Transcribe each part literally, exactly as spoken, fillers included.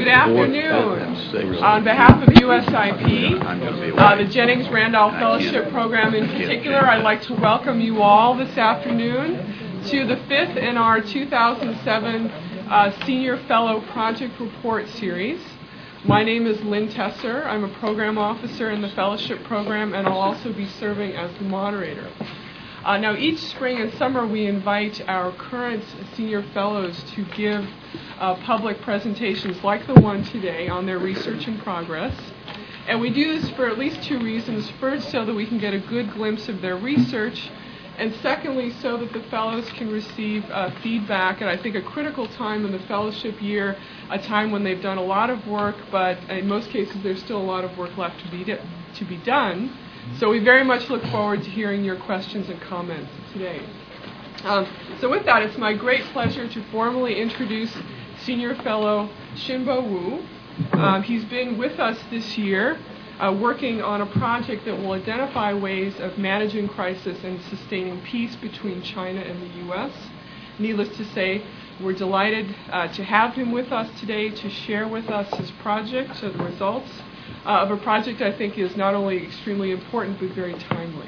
Good afternoon. On behalf of U S I P, uh, the Jennings Randolph Fellowship Program in particular, I'd like to welcome you all this afternoon to the fifth in our two thousand seven uh, Senior Fellow Project Report Series. My name is Lynn Tesser. I'm a program officer in the fellowship program, and I'll also be serving as the moderator. Uh, now, each spring and summer, we invite our current senior fellows to give uh, public presentations like the one today on their research in progress. And we do this for at least two reasons. First, so that we can get a good glimpse of their research, and secondly, so that the fellows can receive uh, feedback at, I think, a critical time in the fellowship year, a time when they've done a lot of work, but in most cases, there's still a lot of work left to be, to be done. So we very much look forward to hearing your questions and comments today. Um, so with that, it's my great pleasure to formally introduce Senior Fellow Xinbo Wu. Um, he's been with us this year uh, working on a project that will identify ways of managing crisis and sustaining peace between China and the U S. Needless to say, we're delighted uh, to have him with us today to share with us his project, so the results Uh, of a project I think is not only extremely important but very timely.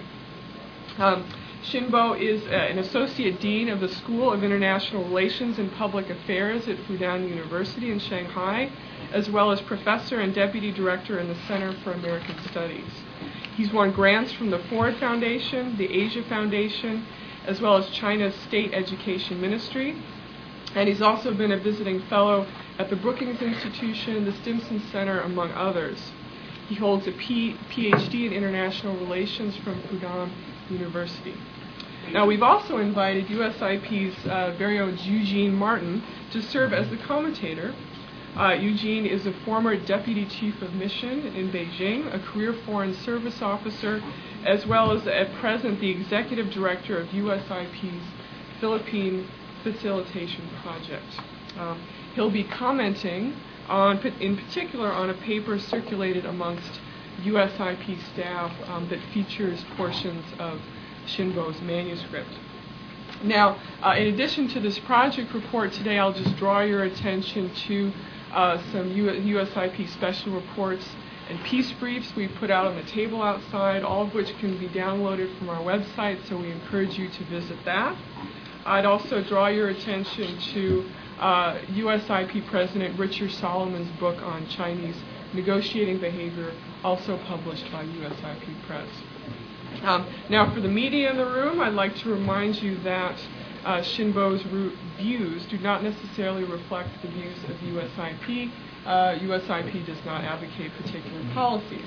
Um, Xinbo is uh, an Associate Dean of the School of International Relations and Public Affairs at Fudan University in Shanghai, as well as Professor and Deputy Director in the Center for American Studies. He's won grants from the Ford Foundation, the Asia Foundation, as well as China's State Education Ministry, and he's also been a visiting fellow at the Brookings Institution, the Stimson Center, among others. He holds a P- PhD in International Relations from Fudan University. Now, we've also invited U S I P's uh, very own Eugene Martin to serve as the commentator. Uh, Eugene is a former Deputy Chief of Mission in Beijing, a career Foreign Service officer, as well as at present the Executive Director of U S I P's Philippine Facilitation Project. Um, he'll be commenting on, in particular, on a paper circulated amongst U S I P staff um, that features portions of Xinbo's manuscript. Now, uh, in addition to this project report today, I'll just draw your attention to uh, some U S I P special reports and peace briefs we put out on the table outside, all of which can be downloaded from our website, so we encourage you to visit that. I'd also draw your attention to uh, U S I P President Richard Solomon's book on Chinese negotiating behavior, also published by U S I P Press. Um, now, for the media in the room, I'd like to remind you that uh, Xinbo's views do not necessarily reflect the views of U S I P. Uh, U S I P does not advocate particular policies.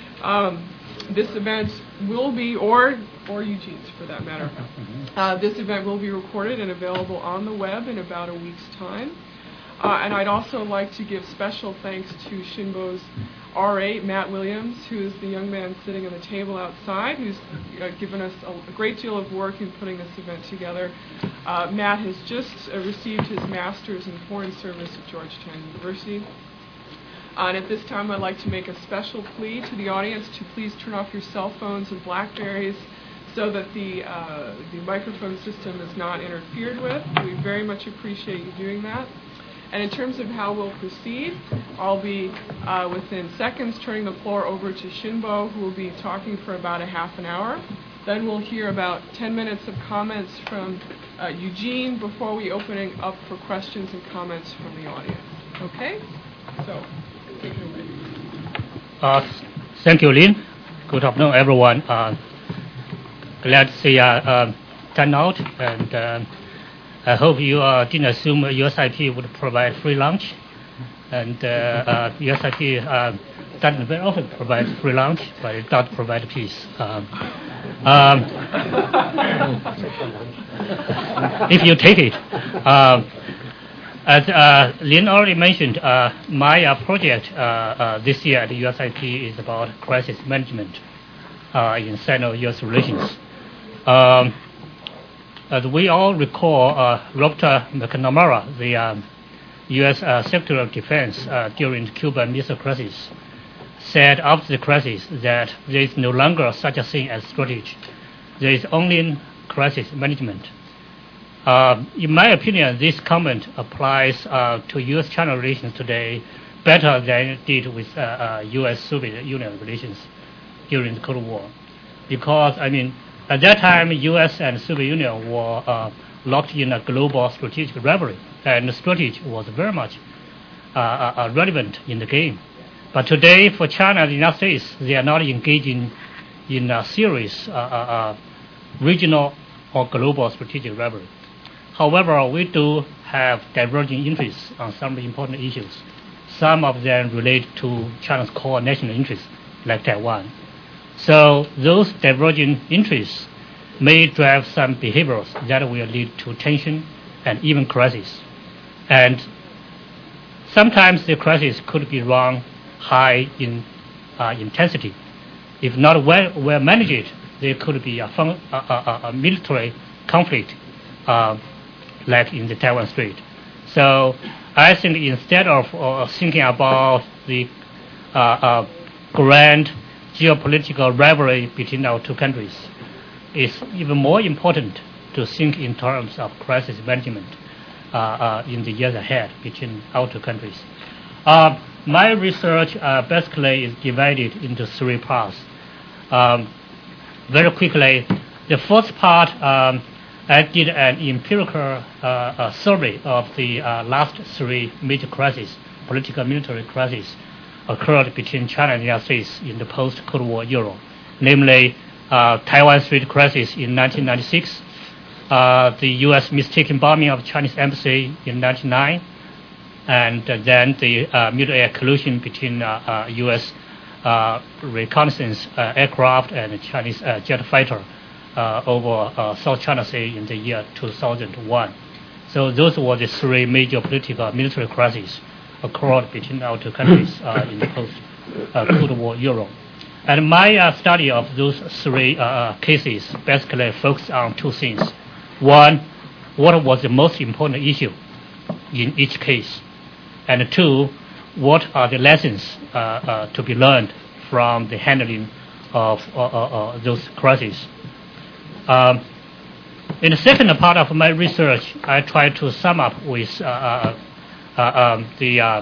Um, This event will be, or or Eugene's for that matter, uh, this event will be recorded and available on the web in about a week's time. Uh, and I'd also like to give special thanks to Xinbo's R A, Matt Williams, who is the young man sitting on the table outside, who's uh, given us a, a great deal of work in putting this event together. Uh, Matt has just uh, received his master's in Foreign Service at Georgetown University. Uh, and at this time, I'd like to make a special plea to the audience to please turn off your cell phones and BlackBerries so that the uh, the microphone system is not interfered with. We very much appreciate you doing that. And in terms of how we'll proceed, I'll be, uh, within seconds, turning the floor over to Xinbo, who will be talking for about a half an hour. Then we'll hear about ten minutes of comments from uh, Eugene before we opening up for questions and comments from the audience. Okay? So... Uh, thank you, Lynn. Good afternoon, everyone. Uh, glad to see you uh, uh, turn out, and uh, I hope you uh, didn't assume U S I P would provide free lunch. And uh, uh, U S I P uh, doesn't very often provide free lunch, but it does provide peace. Um, um, if you take it. Um, As uh, Lynn already mentioned, uh, my uh, project uh, uh, this year at the U S I P is about crisis management uh, in Sino-U S relations. Um, as we all recall, uh, Robert McNamara, the um, U S uh, Secretary of Defense uh, during the Cuban Missile Crisis, said after the crisis that there is no longer such a thing as strategy. There is only crisis management. Uh, in my opinion, this comment applies uh, to U S China relations today better than it did with uh, uh, U S Soviet Union relations during the Cold War. Because, I mean, at that time, U S and Soviet Union were uh, locked in a global strategic rivalry, and the strategy was very much uh, uh, relevant in the game. But today, for China and the United States, they are not engaging in a serious uh, uh, regional or global strategic rivalry. However, we do have diverging interests on some important issues. Some of them relate to China's core national interests, like Taiwan. So those diverging interests may drive some behaviors that will lead to tension and even crisis. And sometimes the crisis could be run high in uh, intensity. If not well, well managed, there could be a, fun, a, a, a military conflict uh, like in the Taiwan Strait. So I think instead of uh, thinking about the uh, uh, grand geopolitical rivalry between our two countries, it's even more important to think in terms of crisis management uh, uh, in the years ahead between our two countries. Uh, my research uh, basically is divided into three parts. Um, very quickly, the first part, um, I did an empirical uh, uh, survey of the uh, last three major crises, political military crises, occurred between China and the United States in the post-Cold War Europe, namely uh, Taiwan Strait crisis in nineteen ninety-six, uh, the U S mistaken bombing of Chinese embassy in ninety-nine, and uh, then the uh, middle-air collusion between uh, uh, U S uh, reconnaissance uh, aircraft and Chinese uh, jet fighter uh, over uh, South China Sea in the year two thousand one. So those were the three major political military crises occurred between our two countries uh, in the post-Cold uh, War Europe. And my uh, study of those three uh, cases basically focused on two things. One, what was the most important issue in each case? And two, what are the lessons uh, uh, to be learned from the handling of uh, uh, uh, those crises? Um, in the second part of my research, I tried to sum up with uh, uh, uh, um, the uh,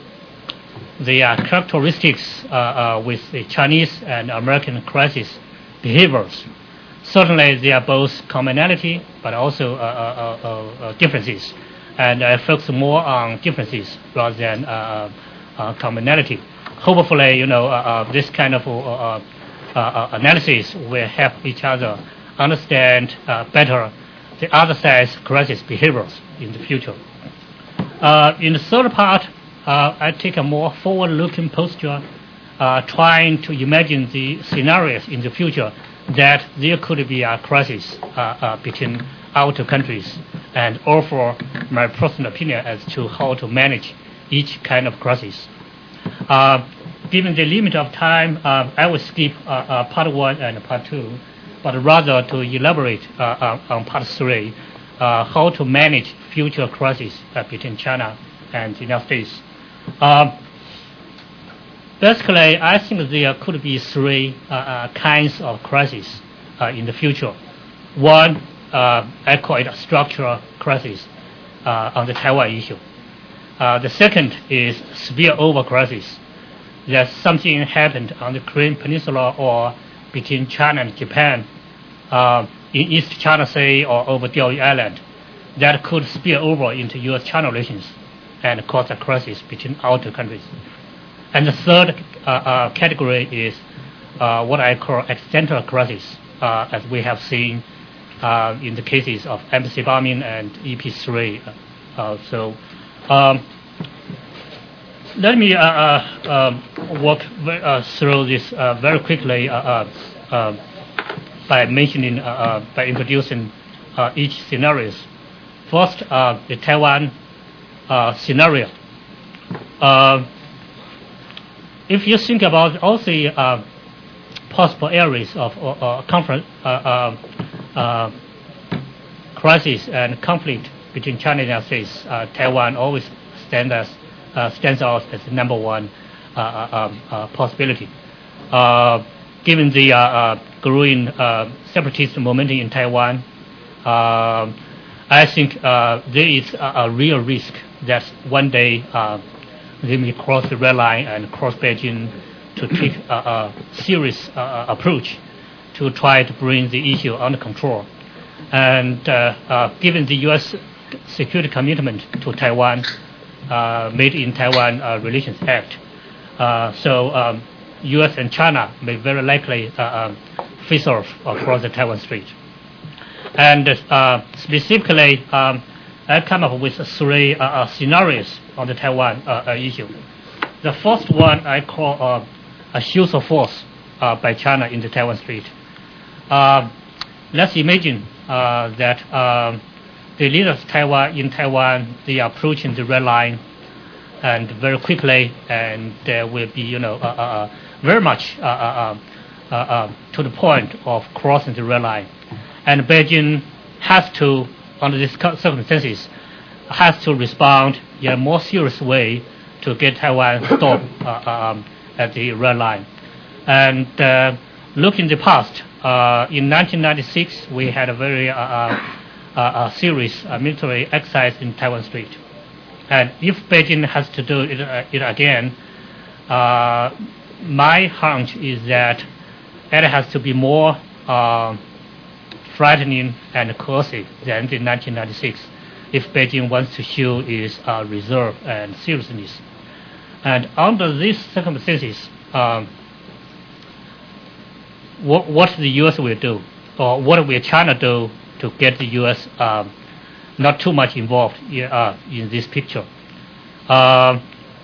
the uh, characteristics uh, uh, with the Chinese and American crisis behaviors. Certainly, there are both commonality, but also uh, uh, uh, uh, differences. And I focus more on differences rather than uh, uh, commonality. Hopefully, you know, uh, uh, this kind of uh, uh, uh, analysis will help each other understand uh, better the other side's crisis behaviors in the future. Uh, in the third part, uh, I take a more forward-looking posture, uh, trying to imagine the scenarios in the future that there could be a crisis uh, uh, between our two countries, and offer my personal opinion as to how to manage each kind of crisis. Uh, given the limit of time, uh, I will skip uh, uh, part one and part two, but rather to elaborate uh, on, on part three, uh, how to manage future crises uh, between China and the United States. Uh, basically, I think there could be three uh, uh, kinds of crises uh, in the future. One, uh, I call it a structural crisis uh, on the Taiwan issue. Uh, the second is spillover crisis. That something happened on the Korean Peninsula or between China and Japan, uh, in East China Sea or over Diaoyu Island, that could spill over into U S China relations and cause a crisis between our two countries. And the third uh, uh, category is uh, what I call accidental crisis, uh, as we have seen uh, in the cases of embassy bombing and E P three. Uh, so um, let me uh, uh, um, walk uh, through this uh, very quickly uh, uh, uh, by mentioning, uh, uh, by introducing uh, each scenarios. First, uh, the Taiwan uh, scenario. Uh, if you think about all the uh, possible areas of uh, uh, conflict, uh, uh, uh, crisis and conflict between China and the United States, uh, Taiwan always stands as uh, stands out as the number one uh, uh, uh, possibility. Uh, given the uh, uh, growing uh, separatist momentum in Taiwan, uh, I think uh, there is a, a real risk that one day uh, they may cross the red line and cross Beijing to take a, a serious uh, approach to try to bring the issue under control. And uh, uh, given the U S security commitment to Taiwan, uh, made in Taiwan uh, Relations Act, uh, so um, U S and China may very likely uh, um, face off across the Taiwan Strait. And uh, specifically, um, I come up with three uh, uh, scenarios on the Taiwan uh, uh, issue. The first one I call uh, a show of force uh, by China in the Taiwan Strait. Uh, let's imagine uh, that uh, the leaders of Taiwan in Taiwan, they are approaching the red line, and very quickly, and there will be, you know, uh, uh, very much uh, uh, uh, uh, to the point of crossing the red line, and Beijing has to, under these circumstances, has to respond in a more serious way to get Taiwan stopped uh, um, at the red line. And uh, look in the past, uh, in nineteen ninety-six, we had a very uh, uh, uh, serious uh, military exercise in Taiwan Strait. And if Beijing has to do it, uh, it again, uh, my hunch is that it has to be more uh, frightening and coercive than in nineteen ninety-six if Beijing wants to show its uh, reserve and seriousness. And under these circumstances, um, what, what the U S will do, or what will China do to get the U S um, not too much involved in, uh, in this picture? Uh,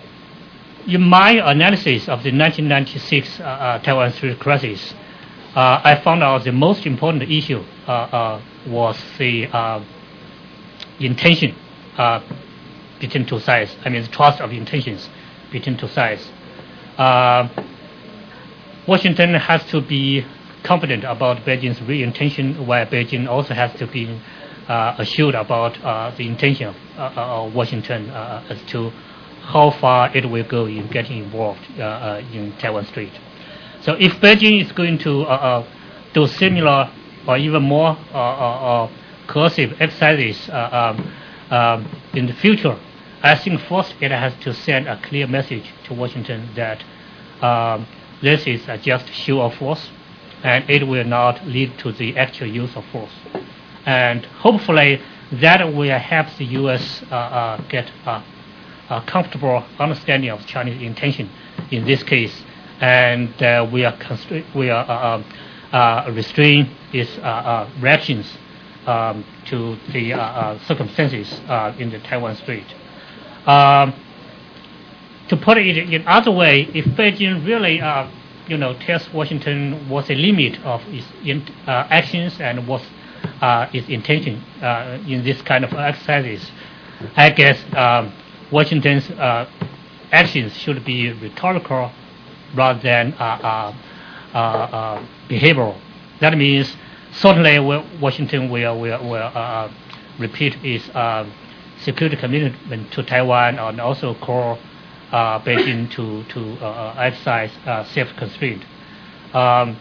in my analysis of the nineteen ninety-six uh, uh, Taiwan Strait crisis, uh, I found out the most important issue uh, uh, was the uh, intention uh, between two sides. I mean, the trust of intentions between two sides. Uh, Washington has to be confident about Beijing's real intention, while Beijing also has to be uh, assured about uh, the intention of, uh, of Washington uh, as to how far it will go in getting involved uh, uh, in Taiwan Strait. So if Beijing is going to uh, uh, do similar or even more uh, uh, uh, coercive exercises uh, um, um, in the future, I think first it has to send a clear message to Washington that um, this is a just show of force, and it will not lead to the actual use of force. And hopefully that will help the U S uh, uh, get a, a comfortable understanding of Chinese intention in this case, and uh, we are constra- we are uh, uh, restrain its uh, uh, reactions um, to the uh, uh, circumstances uh, in the Taiwan Strait. Um, to put it in other way, if Beijing really, uh, you know, tells Washington what's the limit of its in, uh, actions and what's uh, its intention uh, in this kind of exercises, I guess um, Washington's uh, actions should be rhetorical rather than uh, uh, uh, uh, behavioral. That means certainly Washington will will, will uh, repeat its uh, security commitment to Taiwan and also call uh, Beijing to to uh, exercise uh, self-constraint. Um,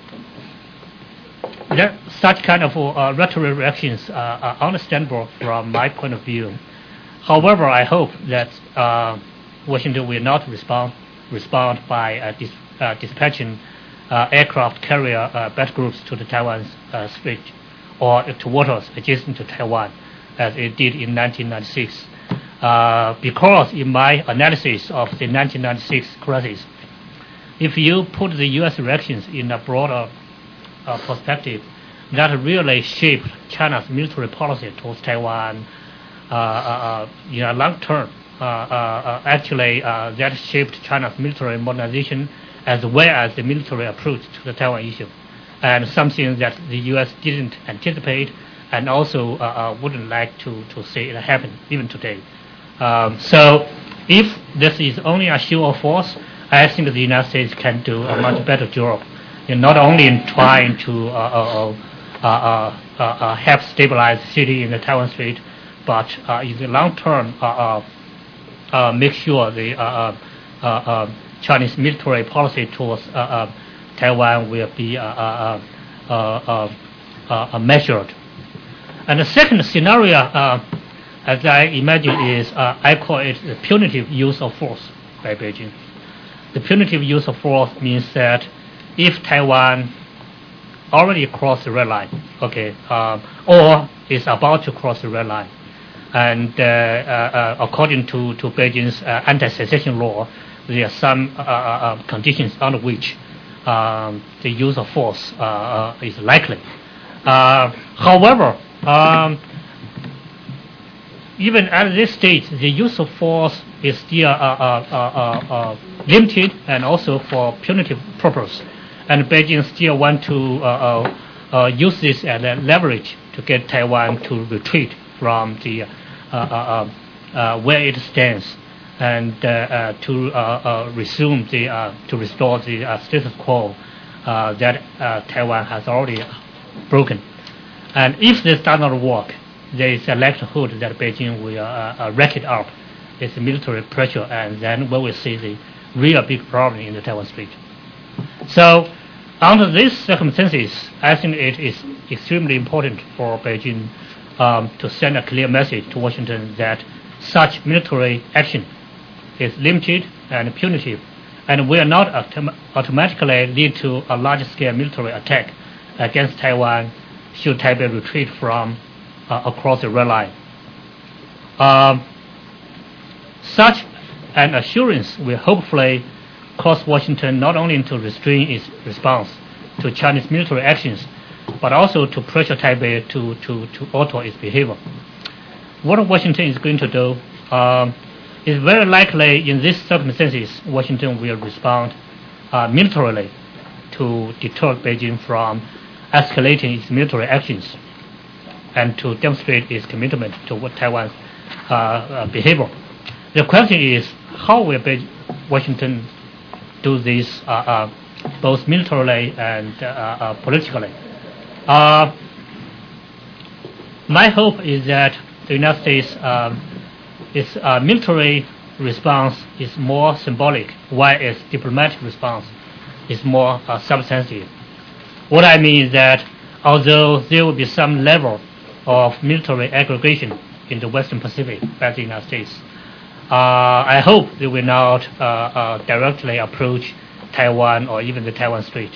that, such kind of uh, rhetoric reactions uh, are understandable from my point of view. However, I hope that uh, Washington will not respond respond by uh, dis, uh, dispatching uh, aircraft carrier uh, battle groups to the Taiwan uh, Strait or to waters adjacent to Taiwan, as it did in nineteen ninety-six. Uh, because in my analysis of the nineteen ninety-six crisis, if you put the U S reactions in a broader uh, perspective, that really shaped China's military policy towards Taiwan uh, uh, in a long term. Uh, uh, actually, uh, that shaped China's military modernization as well as the military approach to the Taiwan issue, and something that the U S didn't anticipate and also uh, uh, wouldn't like to, to see it happen even today. Um, so if this is only a show of force, I think the United States can do a much better job in not only in trying to uh, uh, uh, uh, uh, uh, help stabilize the city in the Taiwan Strait, but uh, in the long term, uh, uh, uh, make sure the uh, uh, uh, Chinese military policy towards uh, uh, Taiwan will be uh, uh, uh, uh, uh, uh, measured. And the second scenario, uh, as I imagine, is uh, I call it the punitive use of force by Beijing. The punitive use of force means that if Taiwan already crossed the red line, okay, uh, or is about to cross the red line, and uh, uh, according to, to Beijing's uh, anti-secession law, there are some uh, uh, conditions under which um, the use of force uh, uh, is likely. Uh, however, um, even at this stage, the use of force is still uh, uh, uh, uh, limited and also for punitive purpose. And Beijing still want to uh, uh, uh, use this as a leverage to get Taiwan to retreat from the uh, uh, uh, uh, where it stands, and uh, uh, to uh, uh, resume the uh, to restore the uh, status quo uh, that uh, Taiwan has already broken. And if this does not work, there is a likelihood that Beijing will uh, uh, rack it up its military pressure, and then we will see the real big problem in the Taiwan Strait. So, under these circumstances, I think it is extremely important for Beijing um, to send a clear message to Washington that such military action is limited and punitive, and will not autom- automatically lead to a large-scale military attack against Taiwan should Taipei retreat from uh, across the red line. Um, such an assurance will hopefully cause Washington not only to restrain its response to Chinese military actions, but also to pressure Taipei to, to, to alter its behavior. What Washington is going to do um, is very likely in these circumstances, Washington will respond uh, militarily to deter Beijing from escalating its military actions and to demonstrate its commitment to Taiwan's uh, uh, behavior. The question is, how will Beijing, Washington do this uh, uh, both militarily and uh, uh, politically? Uh, my hope is that the United States, um, its uh, military response is more symbolic, while its diplomatic response is more uh, substantive. What I mean is that although there will be some level of military aggregation in the Western Pacific by the United States, uh, I hope they will not uh, uh, directly approach Taiwan or even the Taiwan Strait,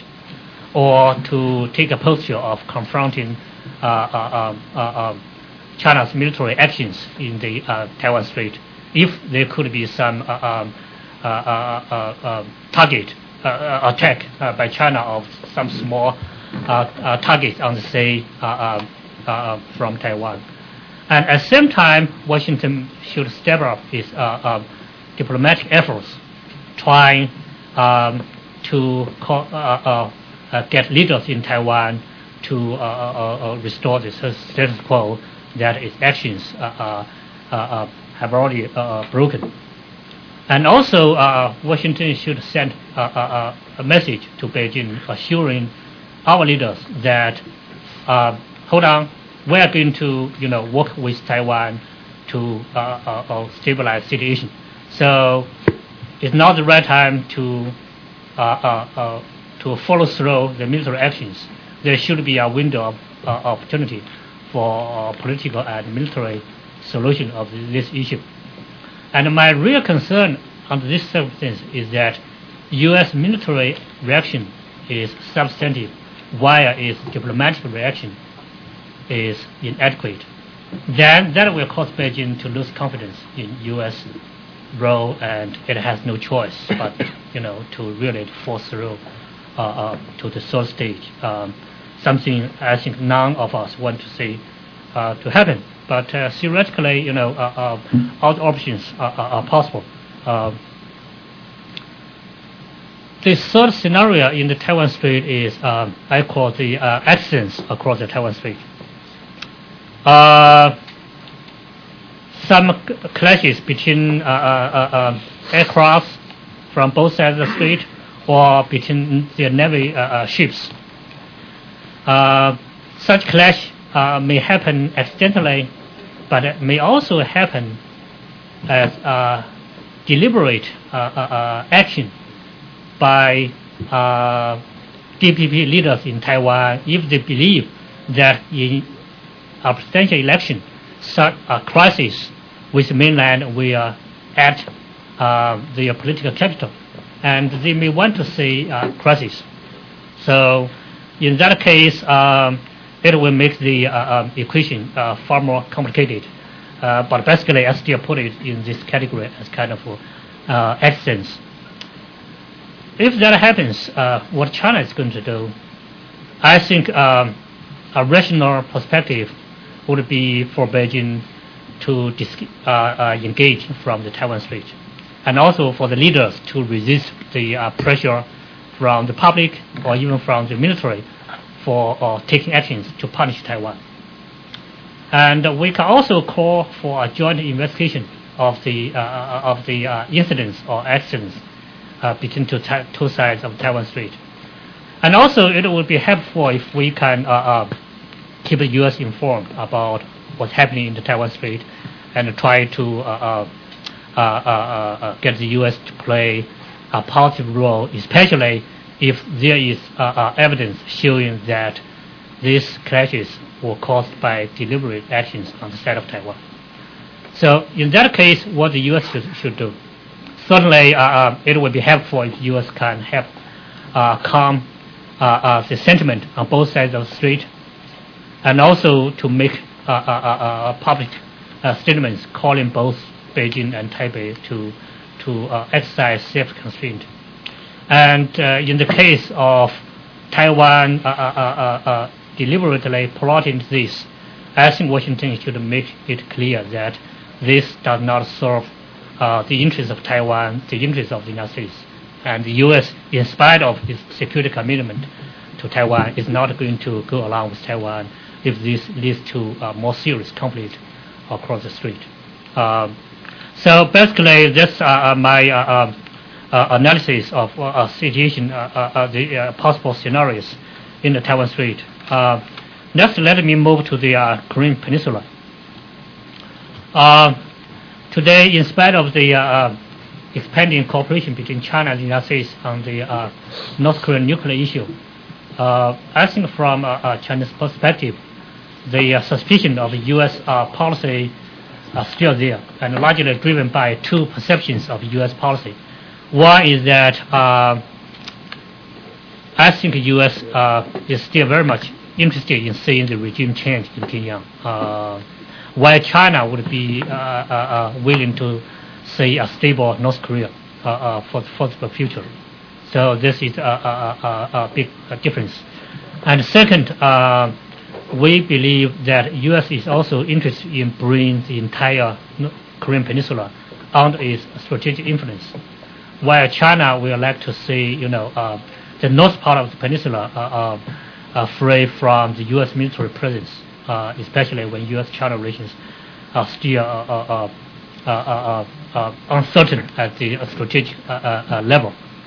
or to take a posture of confronting uh, uh, uh, uh, China's military actions in the uh, Taiwan Strait, if there could be some uh, um, uh, uh, uh, uh, target uh, uh, attack uh, by China of some small uh, uh, targets on the sea uh, uh, uh, from Taiwan. And at the same time, Washington should step up its uh, uh, diplomatic efforts, trying um, to call, uh, uh, uh, get leaders in Taiwan to uh, uh, uh, restore the status quo that its actions uh, uh, uh, have already uh, broken. And also, uh, Washington should send uh, uh, a message to Beijing assuring our leaders that, uh, hold on, we are going to, you know, work with Taiwan to uh, uh, uh, stabilize the situation. So it's not the right time to uh, uh, uh, to follow through the military actions. There should be a window of uh, opportunity for uh, political and military solution of this issue. And my real concern under this circumstance is that U S military reaction is substantive, while its diplomatic reaction is inadequate. Then that will cause Beijing to lose confidence in U S role, and it has no choice but, you know, to really force through uh, uh, to the third stage. Um, something I think none of us want to see uh, to happen. But uh, theoretically, you know, uh, uh, all options are, are, are possible. Uh, the third scenario in the Taiwan Strait is uh, I call the uh, accidents across the Taiwan Strait. Uh, some c- clashes between uh, uh, uh, aircraft from both sides of the strait, or between the Navy uh, uh, ships. Uh, such clash uh, may happen accidentally, but it may also happen as uh, deliberate uh, uh, uh, action by uh, D P P leaders in Taiwan if they believe that in a presidential election, such a crisis with mainland will at uh, the political capital, and they may want to see a crisis. So, in that case, um, it will make the uh, um, equation uh, far more complicated. Uh, but basically, I still put it in this category as kind of uh, accidents. If that happens, uh, what China is going to do, I think um, a rational perspective would be for Beijing to dis- uh, uh, engage from the Taiwan Strait, and also for the leaders to resist the uh, pressure from the public or even from the military for uh, taking actions to punish Taiwan. And uh, we can also call for a joint investigation of the uh, of the uh, incidents or accidents uh, between two, ta- two sides of Taiwan Strait. And also, it would be helpful if we can uh, uh, keep the U S informed about what's happening in the Taiwan Strait and try to uh, uh, uh, uh, get the U S to play a positive role, especially if there is uh, uh, evidence showing that these clashes were caused by deliberate actions on the side of Taiwan. So in that case, what the U S should, should do, certainly uh, uh, it would be helpful if the U S can help uh, calm uh, uh, the sentiment on both sides of the strait, and also to make uh, uh, uh, public uh, statements calling both Beijing and Taipei to to uh, exercise self-constraint. And uh, in the case of Taiwan uh, uh, uh, uh, deliberately plotting this, I think Washington should make it clear that this does not serve uh, the interests of Taiwan, the interests of the United States. And the U S, in spite of its security commitment to Taiwan, is not going to go along with Taiwan if this leads to uh, more serious conflict across the strait. Um, so basically, that's uh, my uh, uh, uh, analysis of uh, uh, situation, uh, uh, uh, the uh, possible scenarios in the Taiwan Strait. Uh, next, let me move to the uh, Korean Peninsula. Uh, today, in spite of the uh, expanding cooperation between China and the United States on the uh, North Korean nuclear issue, uh, I think from uh, a Chinese perspective, the uh, suspicion of U S uh, policy are still there, and largely driven by two perceptions of U S policy. One is that uh, I think the U S uh, is still very much interested in seeing the regime change in Pyongyang, uh, while China would be uh, uh, uh, willing to see a stable North Korea uh, uh, for, for the future. So this is a, a, a, a big uh, difference. And second, uh, we believe that U S is also interested in bringing the entire Korean Peninsula under its strategic influence, while China will like to see, you know, uh, the north part of the peninsula uh, uh, uh, free from the U S military presence, uh, especially when U S-China relations are still uh, uh, uh, uh, uh, uh, uncertain at the uh, strategic uh, uh, level.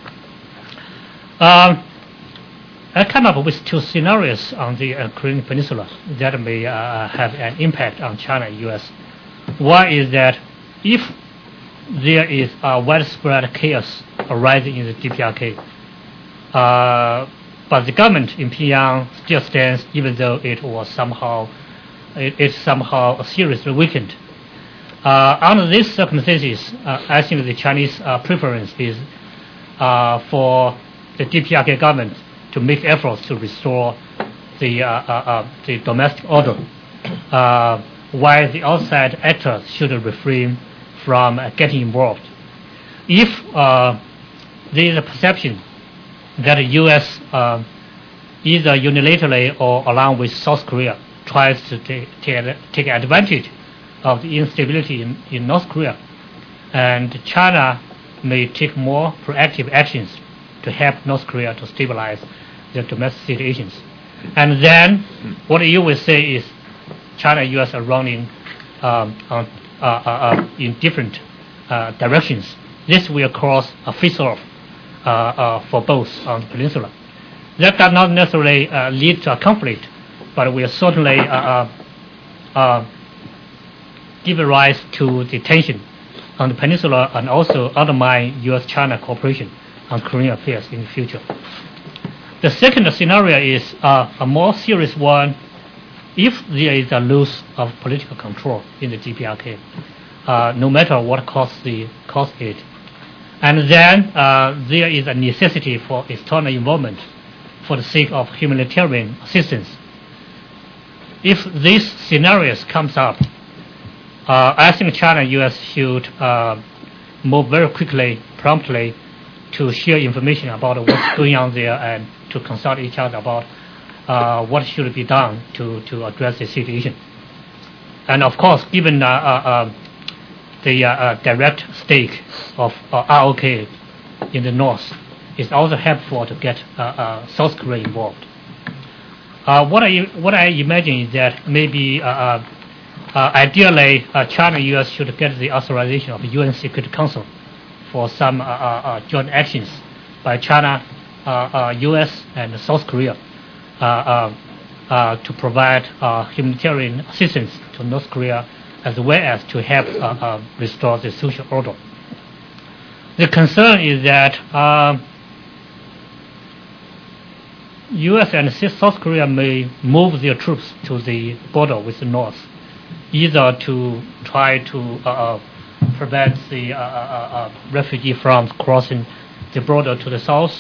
Um, I come up with two scenarios on the uh, Korean Peninsula that may uh, have an impact on China and U S. One is that if there is a widespread chaos arising in the D P R K, uh, but the government in Pyongyang still stands, even though it was somehow it, it's somehow seriously weakened. Uh, under these circumstances, uh, I think the Chinese uh, preference is uh, for the D P R K government to make efforts to restore the uh, uh, uh, the domestic order, uh, while the outside actors should refrain from uh, getting involved. If uh, there is a perception that the U S uh, either unilaterally or along with South Korea tries to take, take, take advantage of the instability in, in North Korea, and China may take more proactive actions to help North Korea to stabilize their domestic situations. And then what you will say is China and U S are running um, on, uh, uh, uh, in different uh, directions. This will cause a face-off uh, uh, for both on the peninsula. That does not necessarily uh, lead to a conflict, but will certainly uh, uh, uh, give rise to the tension on the peninsula and also undermine U S-China cooperation on Korean affairs in the future. The second scenario is uh, a more serious one if there is a loss of political control in the D P R K, uh, no matter what costs the cost it, and then uh, there is a necessity for external involvement for the sake of humanitarian assistance. If these scenarios comes up, uh, I think China and U S should uh, move very quickly, promptly, to share information about what's going on there and to consult each other about uh, what should be done to, to address the situation. And of course, given uh, uh, uh, the uh, uh, direct stake of uh, R O K in the north, it's also helpful to get uh, uh, South Korea involved. Uh, what I what I imagine is that maybe uh, uh, uh, ideally uh, China and U S should get the authorization of the U N Security Council for some uh, uh, uh, joint actions by China, uh, uh, U S, and South Korea uh, uh, uh, to provide uh, humanitarian assistance to North Korea, as well as to help uh, uh, restore the social order. The concern is that uh, U S and South Korea may move their troops to the border with the North, either to try to uh, prevent the uh, uh, uh, refugee from crossing the border to the south,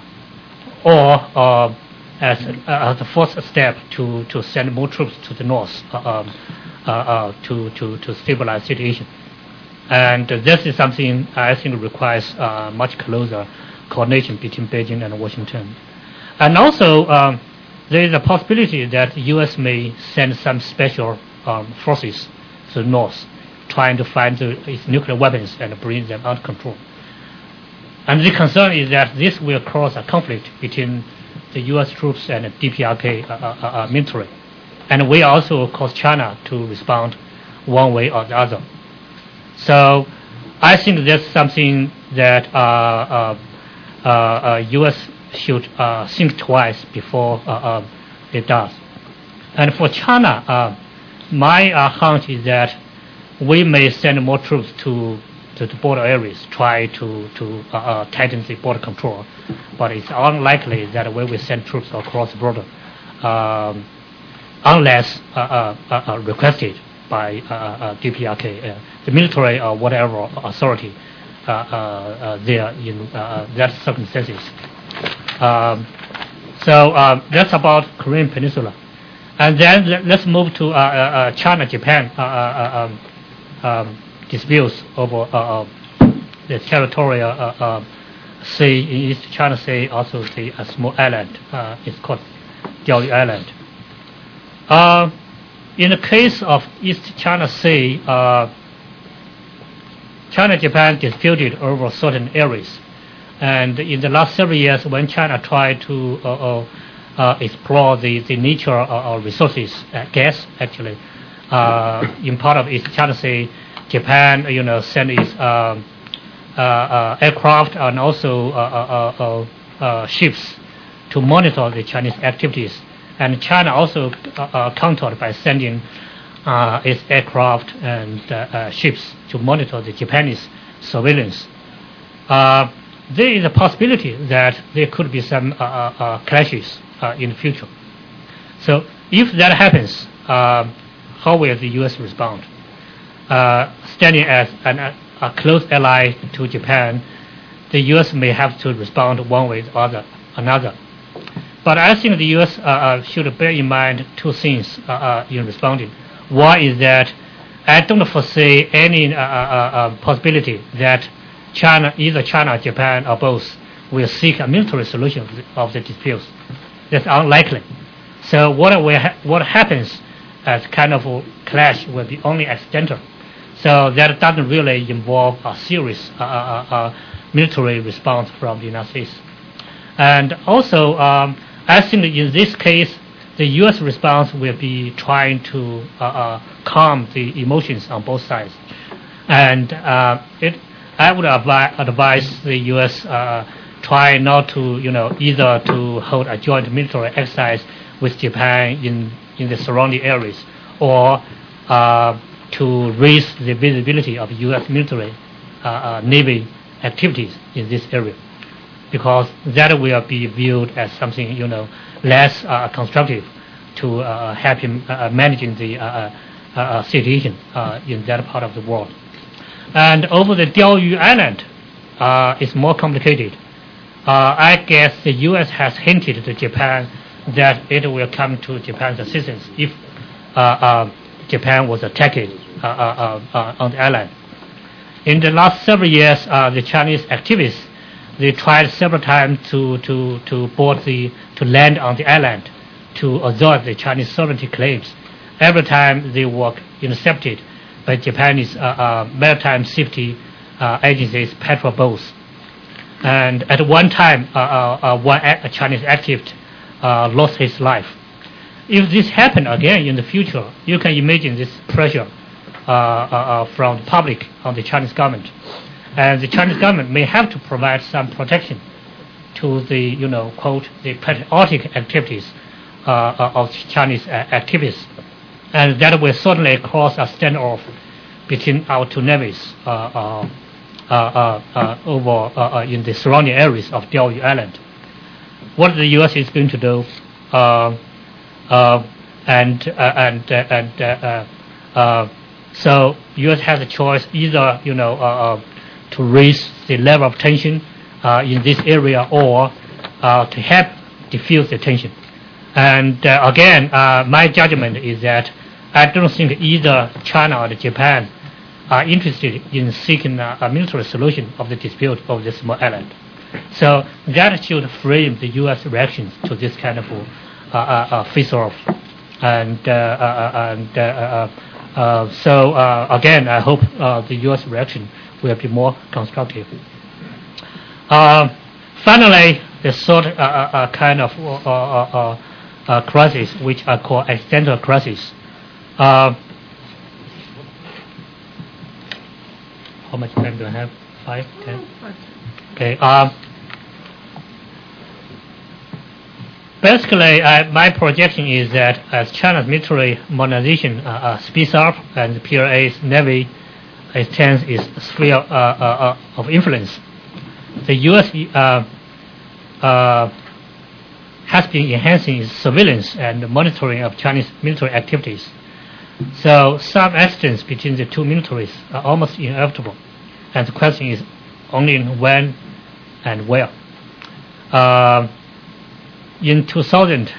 or uh, as, uh, as a first step to, to send more troops to the north uh, um, uh, uh, to, to, to stabilize the situation. And uh, this is something I think requires uh, much closer coordination between Beijing and Washington. And also, um, there is a possibility that the U S may send some special um, forces to the north, trying to find the, its nuclear weapons and bring them under control. And the concern is that this will cause a conflict between the U S troops and the D P R K uh, uh, uh, military. And we also cause China to respond one way or the other. So I think that's something that uh, uh, uh, uh, U S should uh, think twice before uh, uh, it does. And for China, uh, my uh, hunch is that we may send more troops to, to the border areas, try to, to uh, uh, tighten the border control. But it's unlikely that we will send troops across the border um, unless uh, uh, uh, requested by uh, uh, D P R K, uh, the military or whatever authority uh, uh, uh, there in uh, that circumstances. Um, so uh, that's about Korean Peninsula. And then let, let's move to uh, uh, China-Japan uh, uh, um, um, disputes over uh, uh, the territorial uh, uh, sea in East China Sea, also the a small island. Uh, it's called Diaoyu Island. Uh, in the case of East China Sea, uh, China-Japan disputed over certain areas. And in the last several years, when China tried to uh, uh, uh, explore the, the nature of resources, uh, gas actually, uh, in part of East China Sea, Japan, you know, sent its uh, uh, uh, aircraft and also uh, uh, uh, uh, ships to monitor the Chinese activities. And China also uh, uh, countered by sending uh, its aircraft and uh, uh, ships to monitor the Japanese surveillance. Uh, There is a possibility that there could be some uh, uh, clashes uh, in the future. So if that happens, uh, how will the U S respond? Uh, standing as an, a close ally to Japan, the U S may have to respond one way or other, another. But I think the U S uh, uh, should bear in mind two things uh, uh, in responding. One is that I don't foresee any uh, uh, uh, possibility that China, either China or Japan or both, will seek a military solution of the, of the disputes. That's unlikely. So what will ha- what happens as kind of a clash will be only accidental. So that doesn't really involve a serious uh, uh, uh, military response from the United States. And also, um, I think in this case, the U S response will be trying to uh, uh, calm the emotions on both sides. And uh, it. I would advi- advise the U S uh, try not to, you know, either to hold a joint military exercise with Japan in, in the surrounding areas, or uh, to raise the visibility of U S military uh, uh, Navy activities in this area, because that will be viewed as something, you know, less uh, constructive to uh, help him uh, managing the uh, uh, situation uh, in that part of the world. And over the Diaoyu Island, uh, it's more complicated. Uh, I guess the U S has hinted to Japan that it will come to Japan's assistance if uh, uh, Japan was attacked uh, uh, uh, on the island. In the last several years, uh, the Chinese activists, they tried several times to, to, to board the to land on the island to observe the Chinese sovereignty claims. Every time they were intercepted by Japanese uh, uh, maritime safety uh, agencies' patrol boats. And at one time, uh, uh, uh, one a Chinese activist uh, lost his life. If this happened again in the future, you can imagine this pressure uh, uh, uh, from the public on the Chinese government. And the Chinese government may have to provide some protection to the, you know, quote, the patriotic activities uh, uh, of Chinese uh, activists. And that will certainly cause a standoff between our two navies uh, uh, uh, uh, uh, over uh, uh, in the surrounding areas of Diaoyu Island. What the U S is going to do, uh, uh, and uh, and uh, and uh, uh, uh, so U S has a choice either, you know, uh, uh, to raise the level of tension uh, in this area or uh, to help diffuse the tension. And uh, again, uh, my judgment is that I don't think either China or Japan are interested in seeking a, a military solution of the dispute of this small island. So that should frame the U S reactions to this kind of uh, uh, uh, face-off. And, uh, uh, and uh, uh, uh, so uh, again, I hope uh, the U S reaction will be more constructive. Uh, finally, the third uh, uh, kind of uh, uh, uh, crisis, which I call existential crisis. Uh, how much time do I have? Five, ten? Okay. Uh, basically, I, my projection is that as China's military modernization uh, uh, speeds up and the P R A's navy extends its sphere uh, uh, uh, of influence, the U S uh, uh, has been enhancing its surveillance and monitoring of Chinese military activities. So some accidents between the two militaries are almost inevitable, and the question is only when and where. Uh, in two thousand,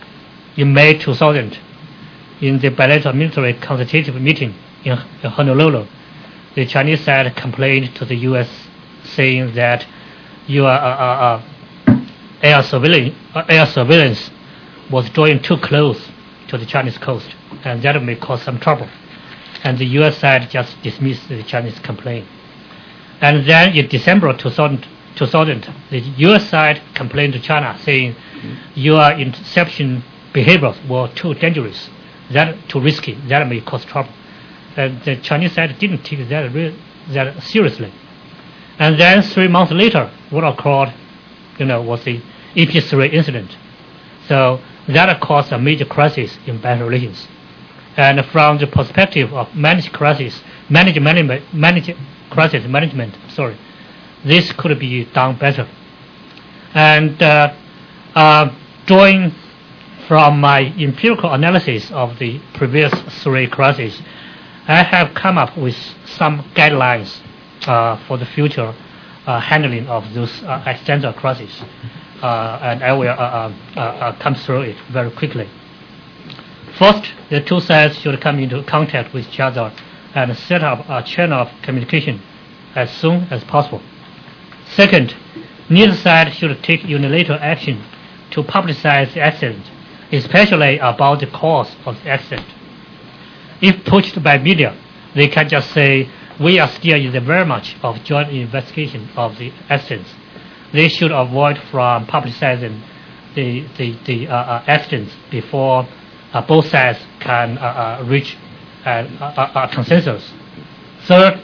in May two thousand, in the bilateral military consultative meeting in Honolulu, the Chinese side complained to the U S saying that your uh, uh, uh, air surveillance, uh, air surveillance was drawing too close to the Chinese coast, and that may cause some trouble. And the U S side just dismissed the Chinese complaint. And then in December two thousand, two thousand, the U S side complained to China saying your interception behaviors were too dangerous, that too risky, that may cause trouble. And the Chinese side didn't take that, re- that seriously. And then three months later, what occurred, you know, was the E P three incident. So that caused a major crisis in bilateral relations. And from the perspective of managed crisis, manage management, manage crisis management, sorry, this could be done better. And uh, uh, drawing from my empirical analysis of the previous three crises, I have come up with some guidelines uh, for the future uh, handling of those uh, existential crises. Uh, and I will uh, uh, uh, come through it very quickly. First, the two sides should come into contact with each other and set up a channel of communication as soon as possible. Second, neither side should take unilateral action to publicize the accident, especially about the cause of the accident. If pushed by media, they can just say, we are still in the very much of joint investigation of the accidents. They should avoid from publicizing the, the, the uh, uh, accidents before uh, both sides can uh, uh, reach a, a, a consensus. Third,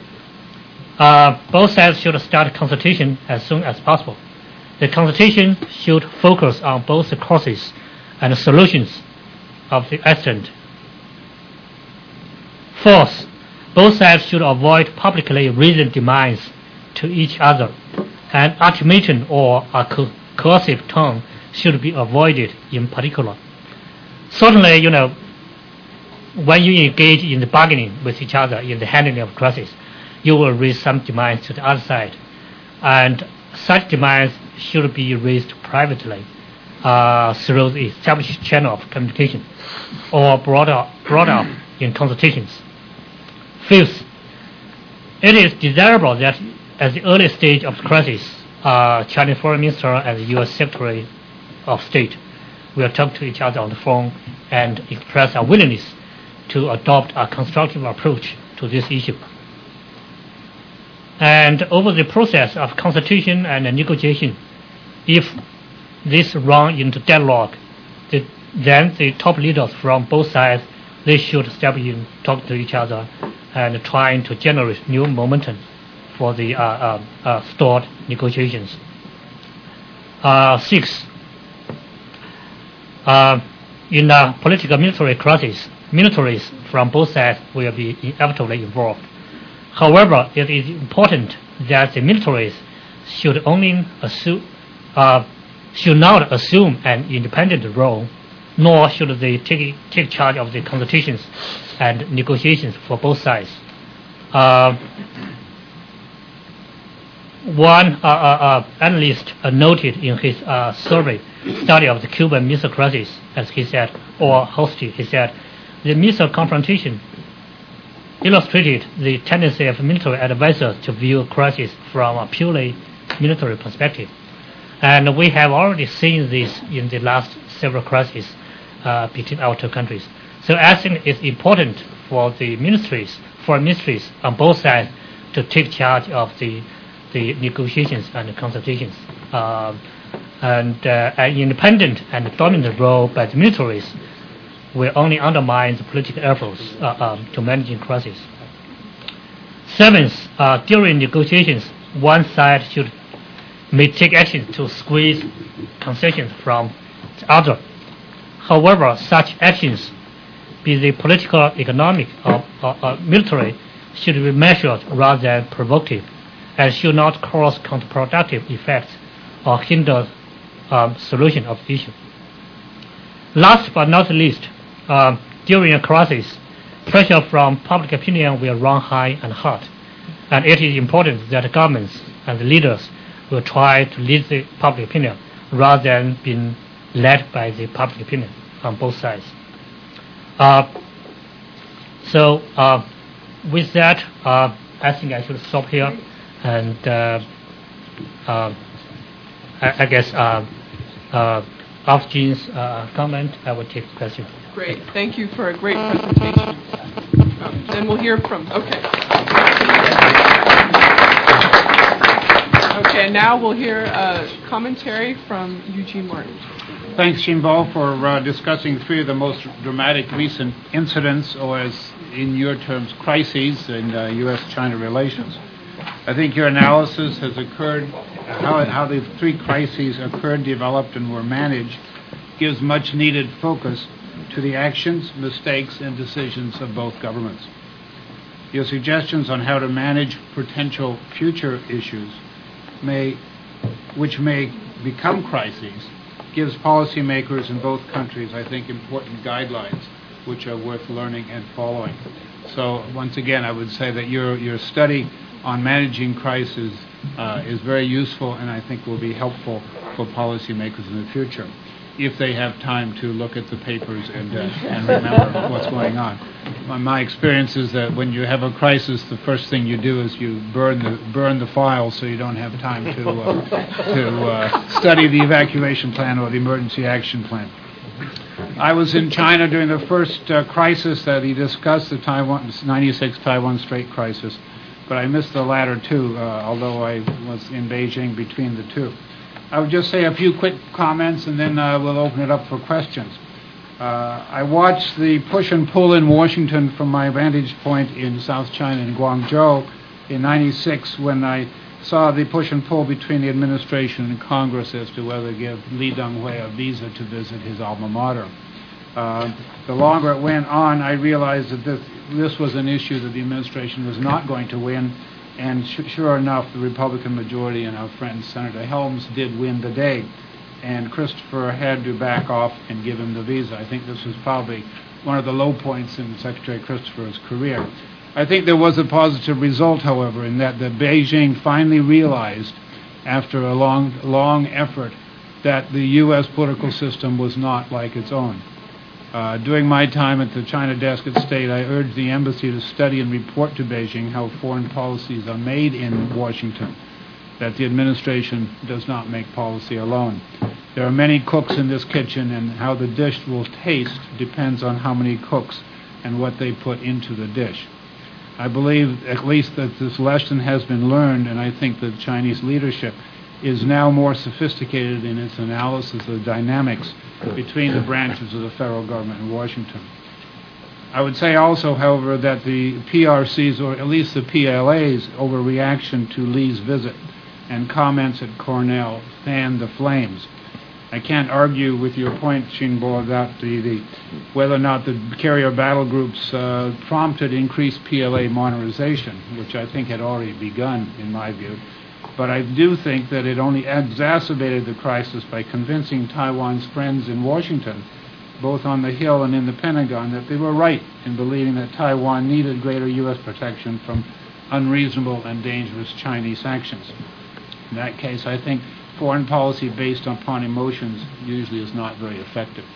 uh, both sides should start consultation as soon as possible. The consultation should focus on both the causes and the solutions of the accident. Fourth, both sides should avoid publicly raising demands to each other. An ultimatum or a co- coercive tone should be avoided in particular. certainly, you know, when you engage in the bargaining with each other in the handling of crisis, you will raise some demands to the other side. And such demands should be raised privately uh, through the established channel of communication or brought up, brought up in consultations. Fifth, it is desirable that at the early stage of the crisis, uh, Chinese Foreign Minister and the U S Secretary of State will talk to each other on the phone and express our willingness to adopt a constructive approach to this issue. And over the process of consultation and negotiation, if this run into deadlock, the, then the top leaders from both sides, they should step in, talk to each other, and trying to generate new momentum for the uh, uh, uh, stalled negotiations. Uh, six, uh, in a political military crisis, militaries from both sides will be inevitably involved. However, it is important that the militaries should only assume, uh, should not assume an independent role, nor should they take take charge of the consultations and negotiations for both sides. Uh, one uh, uh, uh, analyst uh, noted in his uh, survey study of the Cuban missile crisis, as he said, or hostage, he said, the missile confrontation illustrated the tendency of military advisors to view crisis from a purely military perspective. And we have already seen this in the last several crises uh, between our two countries. So I think it's important for the ministries, foreign ministries on both sides to take charge of the, the negotiations and the consultations. Uh, and uh, an independent and dominant role by the militaries will only undermine the political efforts uh, um, to managing crisis. Seventh, uh, during negotiations, one side should may take action to squeeze concessions from the other. However, such actions, be they political, economic, or, or, or military, should be measured rather than provocative, and should not cause counterproductive effects or hinder um, solution of the issue. Last but not least, uh, during a crisis, pressure from public opinion will run high and hard, and it is important that governments and the leaders will try to lead the public opinion rather than being led by the public opinion on both sides. Uh, so uh, with that, uh, I think I should stop here, and uh, uh, I, I guess uh, uh, after Jean's uh, comment, I will take questions. Great. Thank you for a great presentation. Um, then we'll hear from, okay. Okay, now we'll hear a commentary from Eugene Martin. Thanks, Jean-Paul, for uh, discussing three of the most dramatic recent incidents, or as in your terms, crises in uh, U S China relations. I think your analysis has occurred, how, how the three crises occurred, developed, and were managed, gives much needed focus to the actions, mistakes, and decisions of both governments. Your suggestions on how to manage potential future issues may, which may become crises, gives policymakers in both countries, I think, important guidelines which are worth learning and following. So once again, I would say that your your study on managing crises uh, is very useful, and I think will be helpful for policymakers in the future, if they have time to look at the papers and, uh, and remember what's going on. My, my experience is that when you have a crisis, the first thing you do is you burn the burn the files, so you don't have time to uh, to uh, study the evacuation plan or the emergency action plan. I was in China during the first uh, crisis that he discussed, the Taiwan ninety-six Taiwan Strait crisis, but I missed the latter two, uh, although I was in Beijing between the two. I would just say a few quick comments, and then uh, we'll open it up for questions. Uh, I watched the push and pull in Washington from my vantage point in South China, in Guangzhou, in ninety-six, when I saw the push and pull between the administration and Congress as to whether to give Li Denghui a visa to visit his alma mater. Uh, the longer it went on, I realized that this, this was an issue that the administration was not going to win. And sh- sure enough, the Republican majority and our friend Senator Helms did win the day. and Christopher had to back off and give him the visa. I think this was probably one of the low points in Secretary Christopher's career. I think there was a positive result, however, in that the Beijing finally realized, after a long, long effort, that the U S political system was not like its own. Uh, during my time at the China Desk at State, I urged the embassy to study and report to Beijing how foreign policies are made in Washington, that the administration does not make policy alone. There are many cooks in this kitchen, and how the dish will taste depends on how many cooks and what they put into the dish. I believe at least that this lesson has been learned, and I think the Chinese leadership is now more sophisticated in its analysis of the dynamics between the branches of the federal government in Washington. I would say also, however, that the P R C's, or at least the P L A's, overreaction to Lee's visit and comments at Cornell fanned the flames. I can't argue with your point, Xinbo, about the, the, whether or not the carrier battle groups uh, prompted increased P L A modernization, which I think had already begun, in my view. But I do think that it only exacerbated the crisis by convincing Taiwan's friends in Washington, both on the Hill and in the Pentagon, that they were right in believing that Taiwan needed greater U S protection from unreasonable and dangerous Chinese actions. In that case, I think foreign policy based upon emotions usually is not very effective.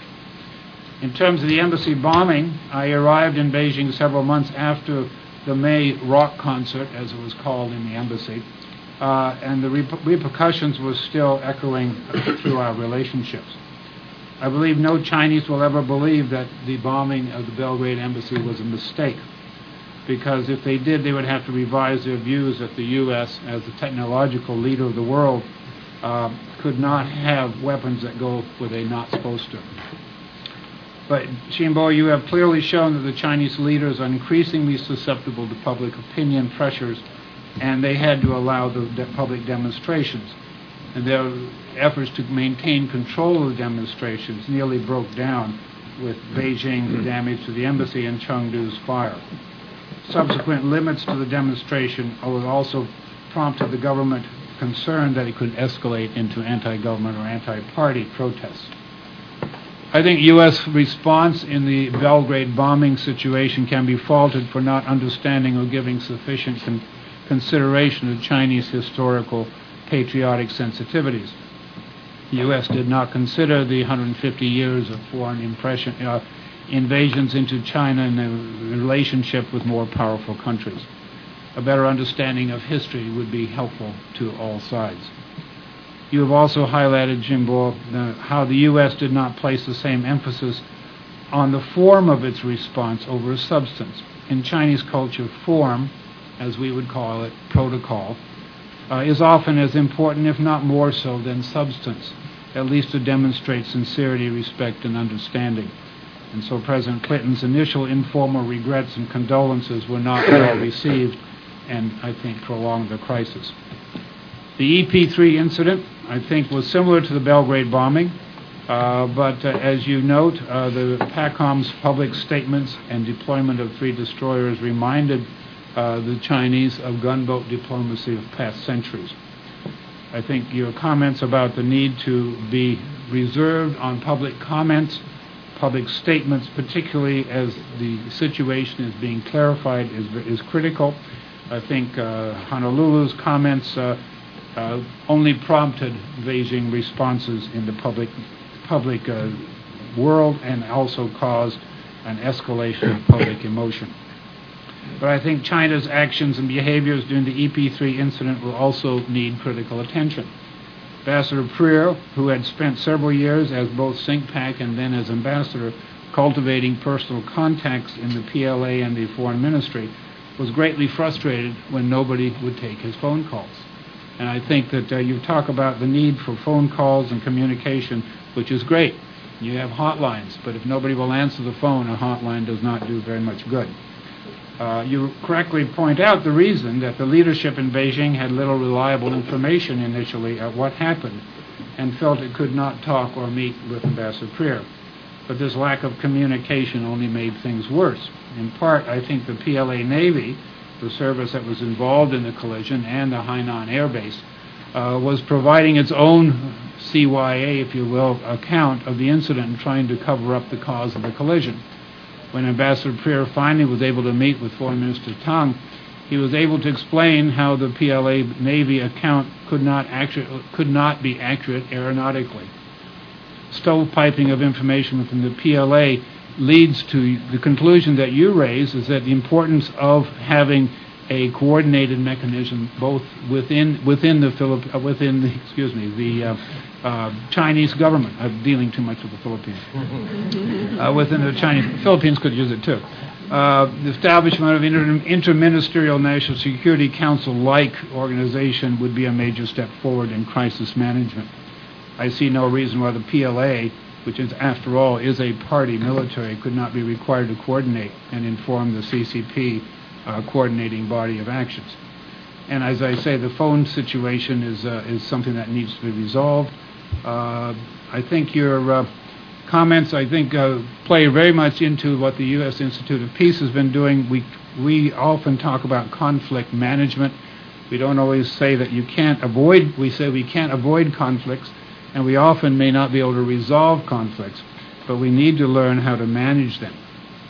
In terms of the embassy bombing, I arrived in Beijing several months after the May rock concert, as it was called in the embassy, uh, and the rep- repercussions were still echoing through our relationships. I believe no Chinese will ever believe that the bombing of the Belgrade embassy was a mistake, because if they did, they would have to revise their views that the U S, as the technological leader of the world, uh, could not have weapons that go where they're not supposed to. But, Xinbo, you have clearly shown that the Chinese leaders are increasingly susceptible to public opinion pressures, and they had to allow the de- public demonstrations. And their efforts to maintain control of the demonstrations nearly broke down with Beijing, the damage to the embassy, and Chengdu's fire. Subsequent limits to the demonstration also prompted the government concerned that it could escalate into anti-government or anti-party protests. I think U S response in the Belgrade bombing situation can be faulted for not understanding or giving sufficient con- consideration to Chinese historical patriotic sensitivities. The U S did not consider the one hundred fifty years of foreign impression, uh, invasions into China and the relationship with more powerful countries. A better understanding of history would be helpful to all sides. You have also highlighted, Xinbo, uh, how the U S did not place the same emphasis on the form of its response over substance. In Chinese culture, form, as we would call it, protocol, uh, is often as important, if not more so, than substance, at least to demonstrate sincerity, respect, and understanding. And so President Clinton's initial informal regrets and condolences were not well received, and I think prolonged the crisis. The E P three incident, I think, was similar to the Belgrade bombing, uh, but uh, as you note, uh, the PACOM's public statements and deployment of three destroyers reminded uh, the Chinese of gunboat diplomacy of past centuries. I think your comments about the need to be reserved on public comments, public statements, particularly as the situation is being clarified, is, is critical. I think uh, Honolulu's comments uh, uh, only prompted Beijing responses in the public public uh, world and also caused an escalation of public emotion. But I think China's actions and behaviors during the E P three incident will also need critical attention. Ambassador Prier, who had spent several years as both SINCPAC and then as ambassador cultivating personal contacts in the P L A and the foreign ministry, was greatly frustrated when nobody would take his phone calls. And I think that uh, you talk about the need for phone calls and communication, which is great. You have hotlines, but if nobody will answer the phone, a hotline does not do very much good. Uh, you correctly point out the reason that the leadership in Beijing had little reliable information initially at what happened and felt it could not talk or meet with Ambassador Prier. But this lack of communication only made things worse. In part, I think the P L A Navy, the service that was involved in the collision, and the Hainan Air Base, uh, was providing its own C Y A, if you will, account of the incident and trying to cover up the cause of the collision. When Ambassador Prier finally was able to meet with Foreign Minister Tang, he was able to explain how the P L A Navy account could not, actu- could not be accurate aeronautically. Stovepiping of information within the P L A leads to the conclusion that you raise, is that the importance of having a coordinated mechanism both within within the Philip uh, within the excuse me the uh, uh, Chinese government. I'm dealing too much with the Philippines. uh, within the Chinese the Philippines could use it too. Uh, the establishment of inter- interministerial national security council-like organization would be a major step forward in crisis management. I see no reason why the P L A, which is, after all, is a party military, could not be required to coordinate and inform the C C P uh, coordinating body of actions. And as I say, the phone situation is uh, is something that needs to be resolved. Uh, I think your uh, comments, I think, uh, play very much into what the U S Institute of Peace has been doing. We we often talk about conflict management. We don't always say that you can't avoid, we say we can't avoid conflicts, and we often may not be able to resolve conflicts, but we need to learn how to manage them.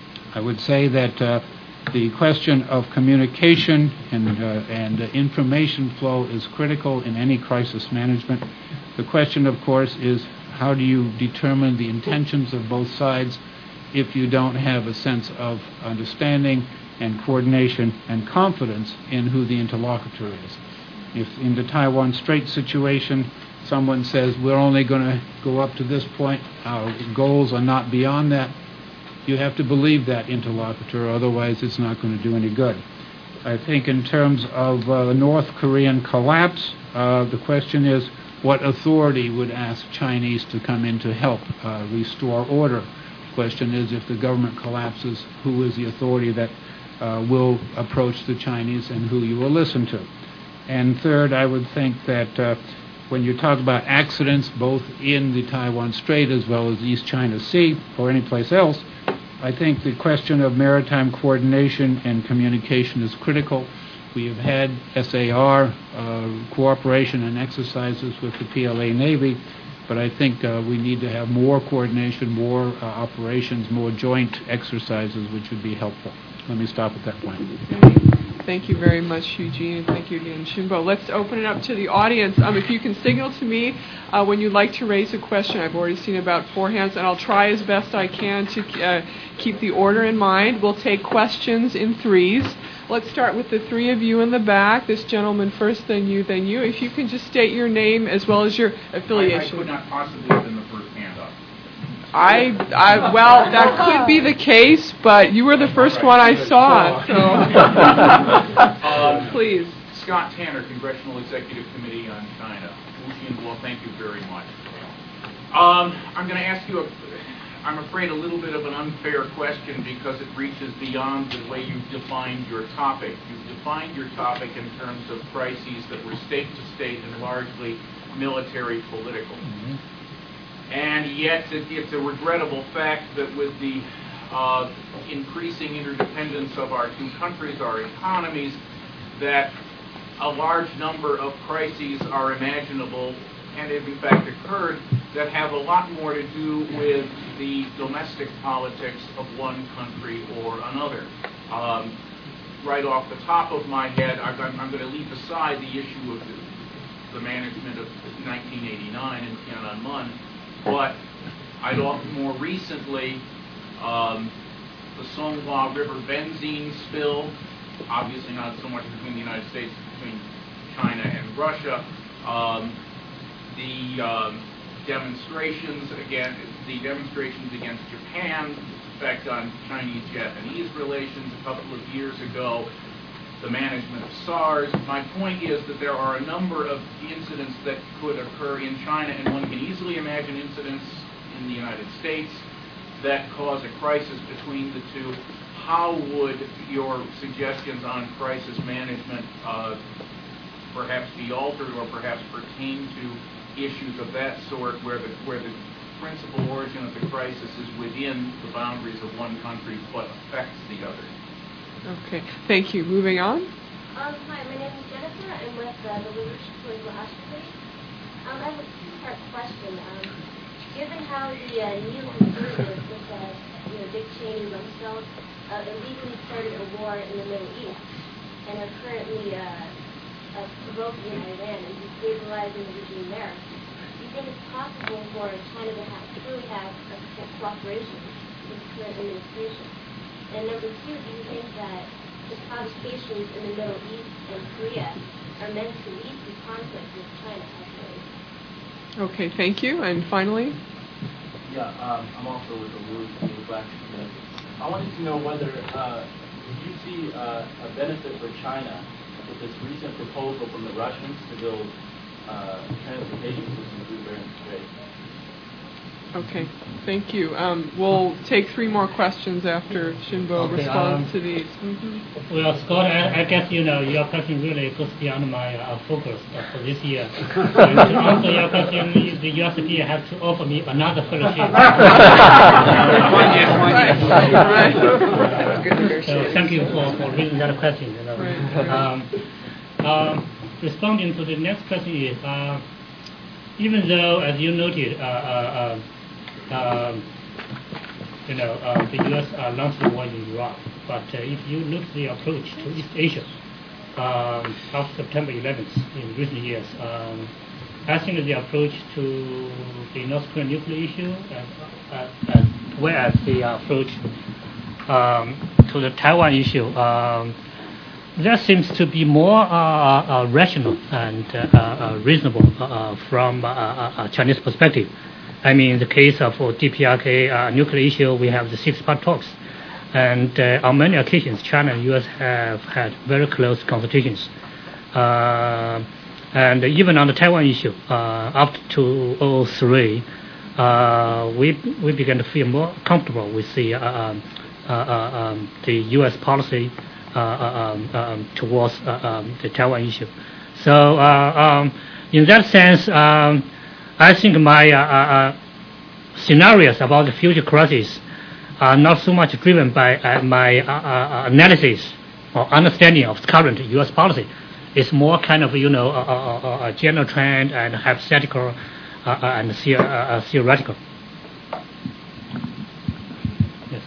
I would say that uh, the question of communication and, uh, and uh, information flow is critical in any crisis management. The question, of course, is how do you determine the intentions of both sides if you don't have a sense of understanding and coordination and confidence in who the interlocutor is. If in the Taiwan Strait situation, someone says, we're only going to go up to this point, our goals are not beyond that, you have to believe that interlocutor, otherwise it's not going to do any good. I think in terms of uh, the North Korean collapse, uh, the question is, what authority would ask Chinese to come in to help uh, restore order? The question is, if the government collapses, who is the authority that uh, will approach the Chinese and who you will listen to? And third, I would think that uh, when you talk about accidents, both in the Taiwan Strait as well as the East China Sea or any place else, I think the question of maritime coordination and communication is critical. We have had S A R uh, cooperation and exercises with the P L A Navy, but I think uh, we need to have more coordination, more uh, operations, more joint exercises, which would be helpful. Let me stop at that point. Thank you very much, Eugene, and thank you again, Shinbo. Let's open it up to the audience. Um, if you can signal to me uh, when you'd like to raise a question. I've already seen about four hands, and I'll try as best I can to uh, keep the order in mind. We'll take questions in threes. Let's start with the three of you in the back. This gentleman first, then you, then you. If you can just state your name as well as your affiliation. I, I could not possibly have been the first hand up. I, I, well, that could be the case, but you were the first one I saw, so um, please. Scott Tanner, Congressional Executive Committee on China. Wu Jianluo, thank you very much. Um, I'm going to ask you, a, I'm afraid, a little bit of an unfair question because it reaches beyond the way you've defined your topic. You've defined your topic in terms of crises that were state-to-state and largely military-political. Mm-hmm. And yet it, it's a regrettable fact that with the uh, increasing interdependence of our two countries, our economies, that a large number of crises are imaginable and have in fact occurred that have a lot more to do with the domestic politics of one country or another. Um, right off the top of my head, I'm, I'm going to leave aside the issue of the, the management of nineteen eighty-nine in Tiananmen. But I'd often more recently, um, the Songhua River benzene spill, obviously not so much between the United States, between China and Russia, um, the um, demonstrations again, the demonstrations against Japan, effect on Chinese-Japanese relations a couple of years ago, the management of SARS. My point is that there are a number of incidents that could occur in China, and one can easily imagine incidents in the United States that cause a crisis between the two. How would your suggestions on crisis management uh, perhaps be altered or perhaps pertain to issues of that sort where the, where the principal origin of the crisis is within the boundaries of one country but affects the other? Okay, thank you. Moving on. Um, hi, my name is Jennifer. I'm with uh, the Leadership Political Action Committee. Um, I have a two-part question. how the uh, neoconservatives, such as you know, Dick Cheney, Rumsfeld, uh, illegally started a war in the Middle East and are currently uh, uh, provoking Iran and destabilizing the regime there. Do you think it's possible for China to have, truly have a cooperation with the current administration? And number two, do you think that the provocations in the Middle East and Korea are meant to lead to conflict with China, actually? Okay, thank you. And finally? Yeah, um, I'm also with the Lewis Black Community. I wanted to know whether uh, you see uh, a benefit for China with this recent proposal from the Russians to build uh, transportation systems through Bering Strait. Okay, thank you. Um, we'll take three more questions after Shinbo okay, responds um, to these. Mm-hmm. Well, Scott, I, I guess you know your question really goes beyond my uh, focus uh, for this year. To answer your question, the U S A P has to offer me another fellowship. Right. Uh, so thank you for, for raising that question. You know. Right. Um, um, responding to the next question is, uh, even though, as you noted, uh, uh, uh, um, you know, uh, the U S uh, launched the war in Iraq, but uh, if you look at the approach to East Asia um, after September eleventh in recent years, um, I think the approach to the North Korean nuclear issue, uh, uh, as well as the approach um, to the Taiwan issue, um, that seems to be more uh, uh, rational and uh, uh, reasonable uh, from uh, uh, Chinese perspective. I mean, in the case of uh, D P R K uh, nuclear issue, we have the six-part talks. And uh, on many occasions, China and U S have had very close consultations. Uh, and even on the Taiwan issue, uh, after two thousand three, uh, we we began to feel more comfortable with the uh, um, uh, uh, um, the U S policy uh, um, um, towards uh, um, the Taiwan issue. So, uh, um, in that sense, um, I think my uh, uh, scenarios about the future crisis are not so much driven by uh, my uh, uh, analysis or understanding of current U S policy. It's more kind of, you know, a, a, a general trend and hypothetical uh, and the, uh, theoretical. Yes.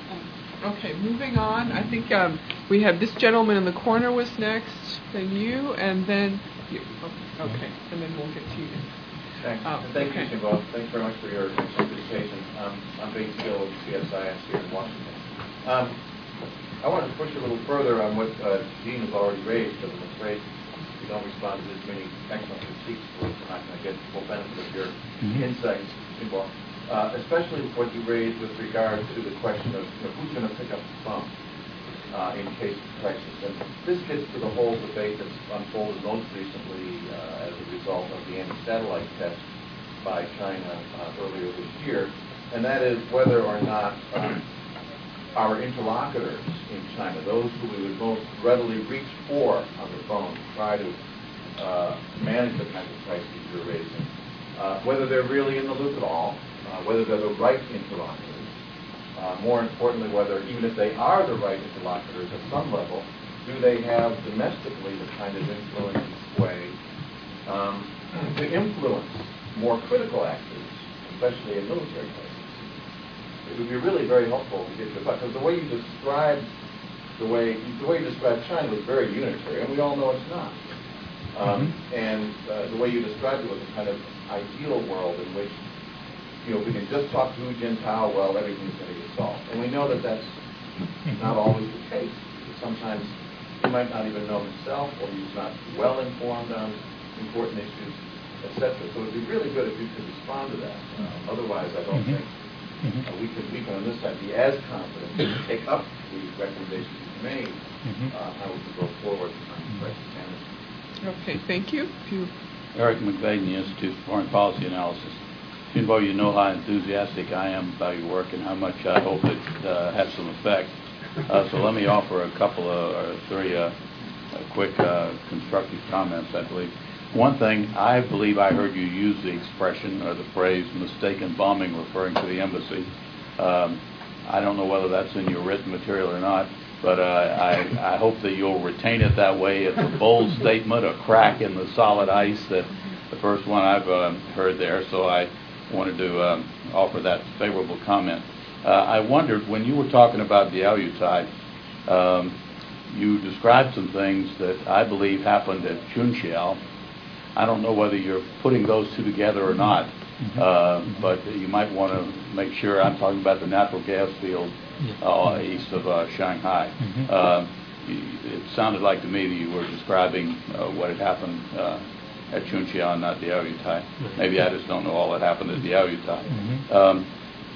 Okay, moving on. I think um, we have this gentleman in the corner was next, then you, and then you. Okay, and then we'll get to you. Thanks. Oh, Thank okay. you, Shinbo. Thanks very much for your presentation. Um, I'm Bates Gill of C S I S here in Washington. Um, I wanted to push a little further on what uh, Gene has already raised, because I'm afraid if you don't respond to this many excellent critiques, we're not going to get the full benefit of your mm-hmm. insights, Shinbo. Uh, especially what you raised with regard to the question of you know, who's going to pick up the phone uh, in case of crisis. And this gets to the whole debate that's unfolded most recently uh, as a result of the anti-satellite test by China uh, earlier this year, and that is whether or not um, our interlocutors in China, those who we would most readily reach for on the phone to try to uh, manage the kinds of crises you're raising, uh, whether they're really in the loop at all, uh, whether they're the right interlocutors, uh, more importantly, whether even if they are the right interlocutors at some level, do they have domestically the kind of influence and sway um, to influence more critical actors, especially in military places? It would be really very helpful to get your thoughts, because the way you described the way the way you described China was very unitary, and we all know it's not. Um, mm-hmm. And uh, the way you described it was a kind of ideal world in which, you know, if we can just talk to Hu Jintao, well, everything's going to get solved. And we know that that's not always the case. Sometimes he might not even know himself, or he's not well informed on important issues, et cetera. So it would be really good if you could respond to that. Uh, otherwise, I don't mm-hmm. think mm-hmm. Uh, we can, we can on this side be as confident to take up the recommendations you've made, mm-hmm. uh, how we can go forward on crisis management. Okay, thank you. you. Eric McVeigh, the Institute for Foreign Policy Analysis. Shinbo, you know how enthusiastic I am about your work and how much I hope it uh, has some effect. Uh, so let me offer a couple of, or three uh, quick uh, constructive comments, I believe. One thing, I believe I heard you use the expression or the phrase mistaken bombing referring to the embassy. Um, I don't know whether that's in your written material or not, but uh, I, I hope that you'll retain it that way. It's a bold statement, a crack in the solid ice, that the first one I've uh, heard there. So I wanted to um, offer that favorable comment. Uh, I wondered, when you were talking about Diaoyutai, um, you described some things that I believe happened at Chunxiao. I don't know whether you're putting those two together or not, mm-hmm. uh, but you might want to make sure. I'm talking about the natural gas field uh, east of uh, Shanghai. Mm-hmm. uh, it sounded like to me that you were describing uh, what had happened uh, at Chunxiao, not Diaoyutai. Mm-hmm. Maybe I just don't know all that happened at Diaoyutai. Mm-hmm. Um,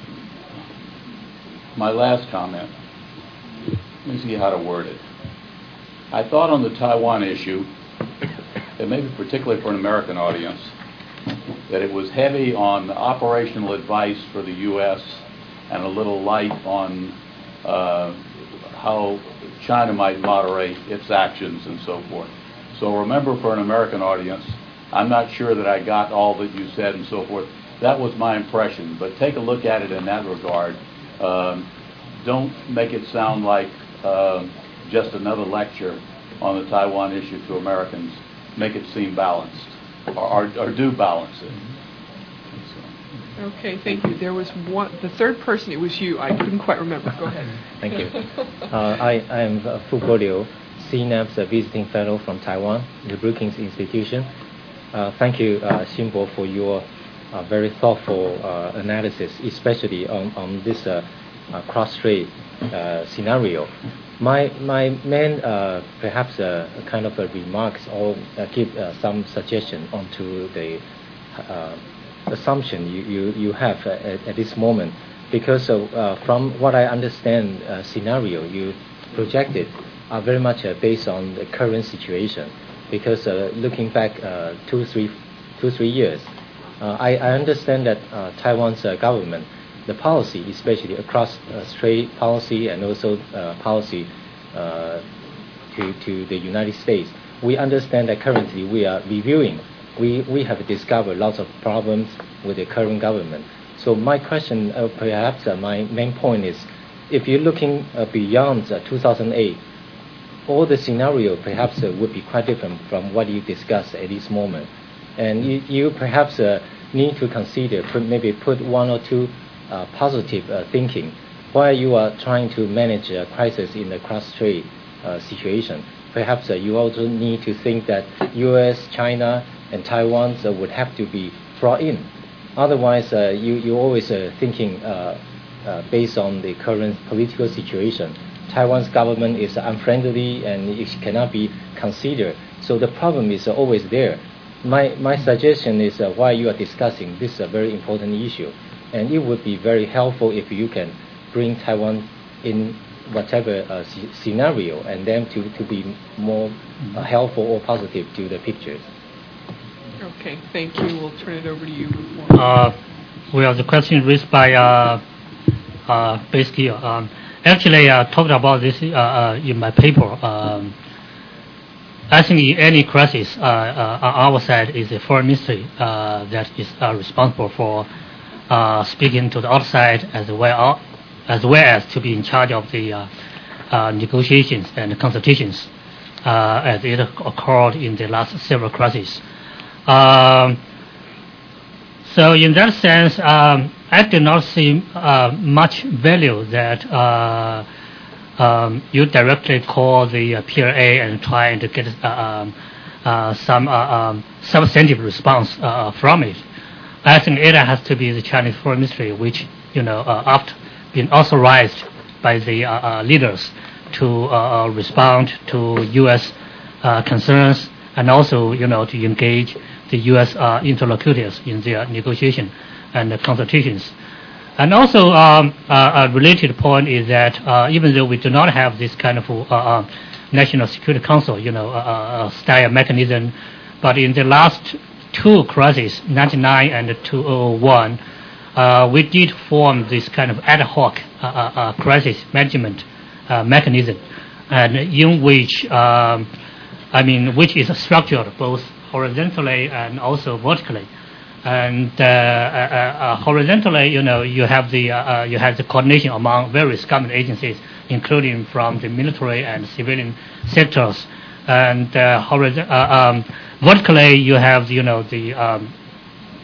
my last comment, let me see how to word it. I thought on the Taiwan issue, and maybe particularly for an American audience, that it was heavy on operational advice for the U S and a little light on uh, how China might moderate its actions and so forth. So remember, for an American audience, I'm not sure that I got all that you said and so forth. That was my impression, but take a look at it in that regard. Um, don't make it sound like uh, just another lecture on the Taiwan issue to Americans. Make it seem balanced, or, or, or do balance it. Okay, thank you. There was one, the third person, it was you. I couldn't quite remember. Go ahead. Thank you. Uh, I, I am uh, Fu Guoliu, C N A P's uh, visiting fellow from Taiwan, the Brookings Institution. Uh, thank you, uh, Xinbo, for your uh, very thoughtful uh, analysis, especially on, on this uh, uh, cross-strait uh, scenario. My my main uh, perhaps uh, kind of a remarks or uh, give uh, some suggestion onto the uh, assumption you, you, you have uh, at, at this moment, because of, uh, from what I understand, uh, scenario you projected are very much uh, based on the current situation. Because uh, looking back uh, two three two three years, uh, I, I understand that uh, Taiwan's uh, government, the policy, especially across uh, trade policy and also uh, policy uh, to to the United States, we understand that currently we are reviewing. We we have discovered lots of problems with the current government. So my question, uh, perhaps uh, my main point is, if you're looking uh, beyond uh, two thousand eight, all the scenario perhaps uh, would be quite different from what you discussed at this moment. And you, you perhaps uh, need to consider, put, maybe put one or two uh, positive uh, thinking while you are trying to manage a crisis in the cross-strait uh, situation. Perhaps uh, you also need to think that U S, China, and Taiwan uh, would have to be brought in. Otherwise, uh, you, you're always uh, thinking uh, uh, based on the current political situation. Taiwan's government is unfriendly and it cannot be considered. So the problem is always there. My my suggestion is uh, while you are discussing this is a very important issue, and it would be very helpful if you can bring Taiwan in whatever uh, c- scenario, and then to, to be more uh, helpful or positive to the pictures. Okay, thank you. We'll turn it over to you. Uh, well, the question raised by uh, uh, basically. Um, Actually, I uh, talked about this uh, uh, in my paper. Um, I think any crisis uh, uh, on our side is a foreign ministry uh, that is uh, responsible for uh, speaking to the outside as well as well as to be in charge of the uh, uh, negotiations and consultations uh, as it occurred in the last several crises. Um, so in that sense, um, I do not see uh, much value that uh, um, you directly call the uh, P L A and trying to get uh, um, uh, some uh, um, substantive response uh, from it. I think it has to be the Chinese Foreign Ministry, which, you know, uh, after being authorized by the uh, uh, leaders to uh, respond to U S uh, concerns and also, you know, to engage the U S uh, interlocutors in their negotiation and uh, consultations. And also, um, uh, a related point is that uh, even though we do not have this kind of uh, uh, National Security Council, you know, uh, uh, style mechanism, but in the last two crises, ninety-nine and two thousand one, uh, we did form this kind of ad hoc uh, uh, crisis management uh, mechanism, and in which, um, I mean, which is structured both horizontally and also vertically. And uh, uh, uh, horizontally, you know, you have the uh, uh, you have the coordination among various government agencies, including from the military and civilian sectors. And uh, horiz- uh, um, vertically, you have, you know, the um,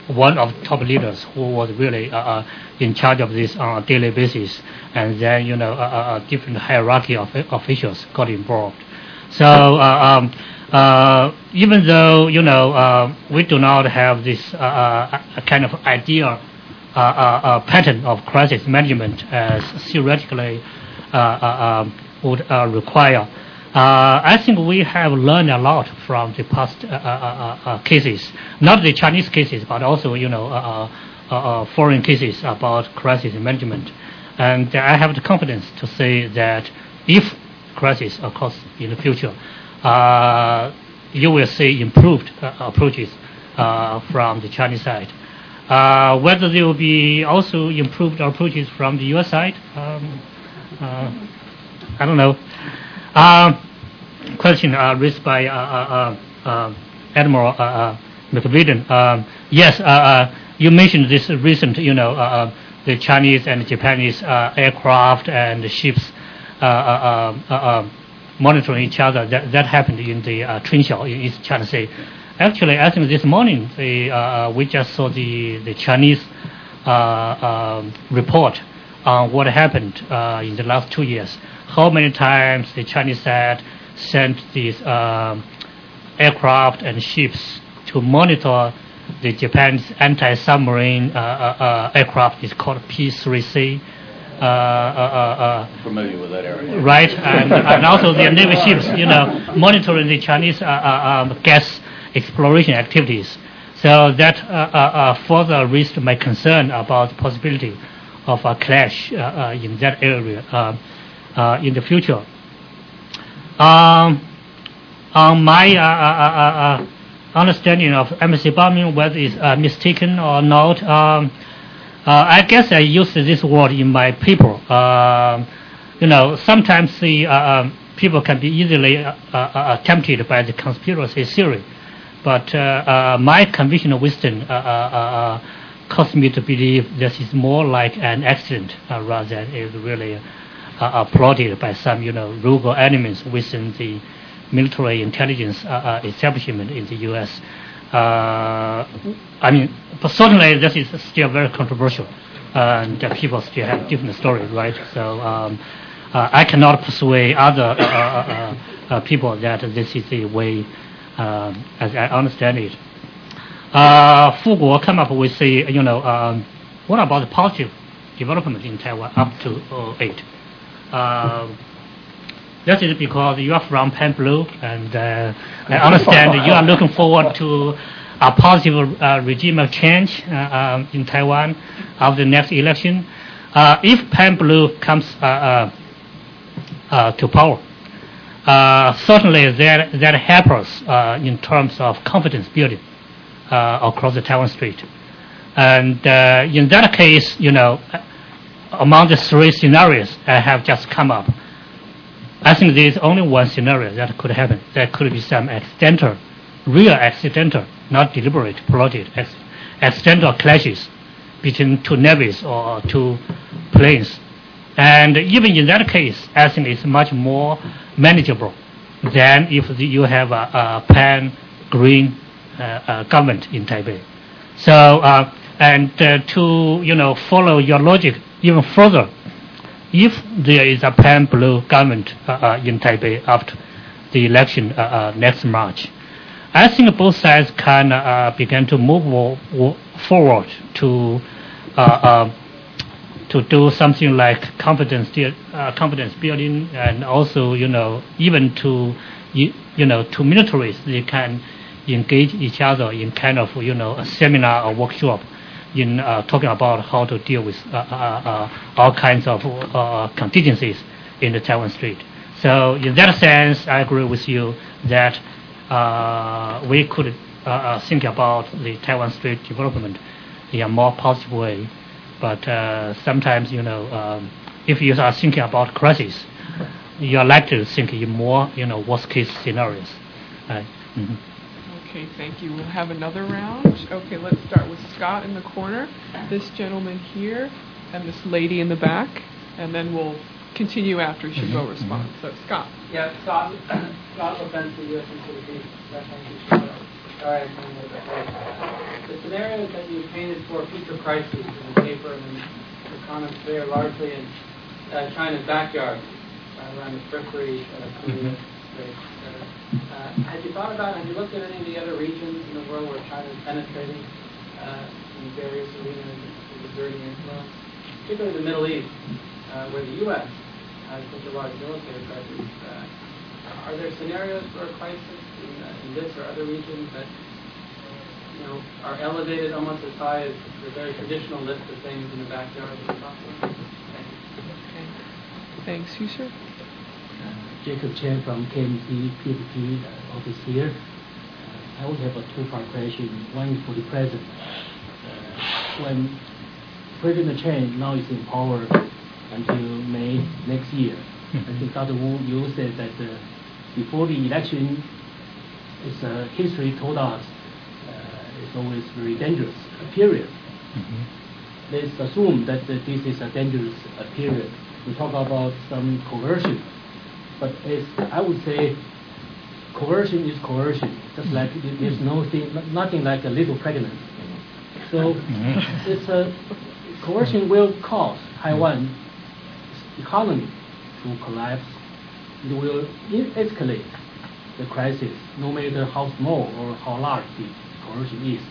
one of the top leaders who was really uh, uh, in charge of this on a daily basis, and then you know uh, uh, different hierarchy of officials got involved. So uh, um, uh, even though you know uh, we do not have this uh, uh, kind of ideal uh, uh, uh, pattern of crisis management as theoretically uh, uh, um, would uh, require. Uh, I think we have learned a lot from the past uh, uh, uh, cases, not the Chinese cases, but also you know uh, uh, uh, foreign cases about crisis management. And I have the confidence to say that if crisis occurs in the future, uh, you will see improved uh, approaches uh, from the Chinese side. Uh, whether there will be also improved approaches from the U S side, um, uh, I don't know. Uh, question uh, raised by uh, uh, uh, Admiral uh, uh, McVidden. Um, yes, uh, uh, you mentioned this recent, you know, uh, the Chinese and Japanese uh, aircraft and ships uh, uh, uh, uh, monitoring each other. That, that happened in the uh, Trinshaw in East China Sea. Actually, I think this morning the, uh, we just saw the, the Chinese uh, uh, report on what happened uh, in the last two years. How many times the Chinese side sent these uh, aircraft and ships to monitor the Japan's anti-submarine uh, uh, uh, aircraft. It's called P three C. Uh, uh, uh, Familiar with that area. Right, and, and also the Navy ships, you know, monitoring the Chinese uh, uh, um, gas exploration activities. So that uh, uh, uh, further raised my concern about the possibility of a clash uh, uh, in that area. Uh, Uh, in the future. Um, on my uh, uh, uh, understanding of embassy bombing, whether it's uh, mistaken or not, um, uh, I guess I used this word in my paper. Uh, you know, sometimes the uh, um, people can be easily uh, uh, tempted by the conspiracy theory, but uh, uh, my conviction of wisdom uh, uh, uh, caused me to believe this is more like an accident uh, rather than is really Uh, applauded by some, you know, rogue elements within the military intelligence uh, uh, establishment in the U S. Uh, I mean, but certainly this is still very controversial, uh, and uh, people still have different stories, right? So um, uh, I cannot persuade other uh, uh, uh, people that this is the way, uh, as I understand it. Uh, Fu Guo come up with the, you know, um, what about the positive development in Taiwan up to oh eight? Uh, that is because you are from Pan Blue, and uh, I understand you are looking forward to a positive uh, regime of change uh, um, in Taiwan after the next election. Uh, if Pan Blue comes uh, uh, uh, to power, uh, certainly that that helps us uh, in terms of confidence building uh, across the Taiwan Strait. And uh, in that case, you know, among the three scenarios I have just come up, I think there is only one scenario that could happen. There could be some accidental, real accidental, not deliberate, plotted, accidental clashes between two navies or two planes. And even in that case, I think it's much more manageable than if the, you have a, a pan-green uh, uh, government in Taipei. So, uh, and uh, to, you know, follow your logic even further, if there is a pan-blue government uh, uh, in Taipei after the election uh, uh, next March, I think both sides can uh, begin to move wo- wo- forward to uh, uh, to do something like confidence uh, confidence building, and also, you know, even to you, you know to militaries, they can engage each other in kind of, you know, a seminar or workshop in uh, talking about how to deal with uh, uh, uh, all kinds of uh, contingencies in the Taiwan Strait. So in that sense, I agree with you that uh, we could uh, uh, think about the Taiwan Strait development in a more positive way. But uh, sometimes, you know, um, if you are thinking about crisis, you are likely to think in more, you know, worst-case scenarios. Right? Mm-hmm. Okay, thank you. We'll have another round. Okay, let's start with Scott in the corner, this gentleman here, and this lady in the back, and then we'll continue after Chabot mm-hmm. responds. So, Scott. Yeah, Scott, Scott LaFence, the U S Embassy. Sorry, I'm coming with that. The scenarios that you painted for future crises in the paper and the comments there largely in uh, China's backyard, uh, around its periphery, uh, Korea, et cetera. Uh, had you thought about, have you looked at any of the other regions in the world where China is penetrating uh, in various arenas and exerting influence, particularly the Middle East, uh, where the U S has such a large military presence? Uh, are there scenarios for a crisis in, uh, in this or other regions that you know are elevated almost as high as the very traditional list of things in the backyard that we talked about? Thank you. Okay. Thanks. You, sir? Jacob Chen from K M C P F P uh, office here. Uh, I would have a two-part question. One is for the president. Uh, when President Chen now is in power until May next year, mm-hmm. I think Doctor Wu, you said that uh, before the election, it's, uh, history told us uh, it's always very dangerous a period. Mm-hmm. Let's assume that uh, this is a dangerous uh, period. We talk about some coercion. But it's, I would say coercion is coercion, just like there's no thing, nothing like a little pregnant. So it's a, coercion will cause Taiwan's economy to collapse. It will escalate the crisis, no matter how small or how large the coercion is.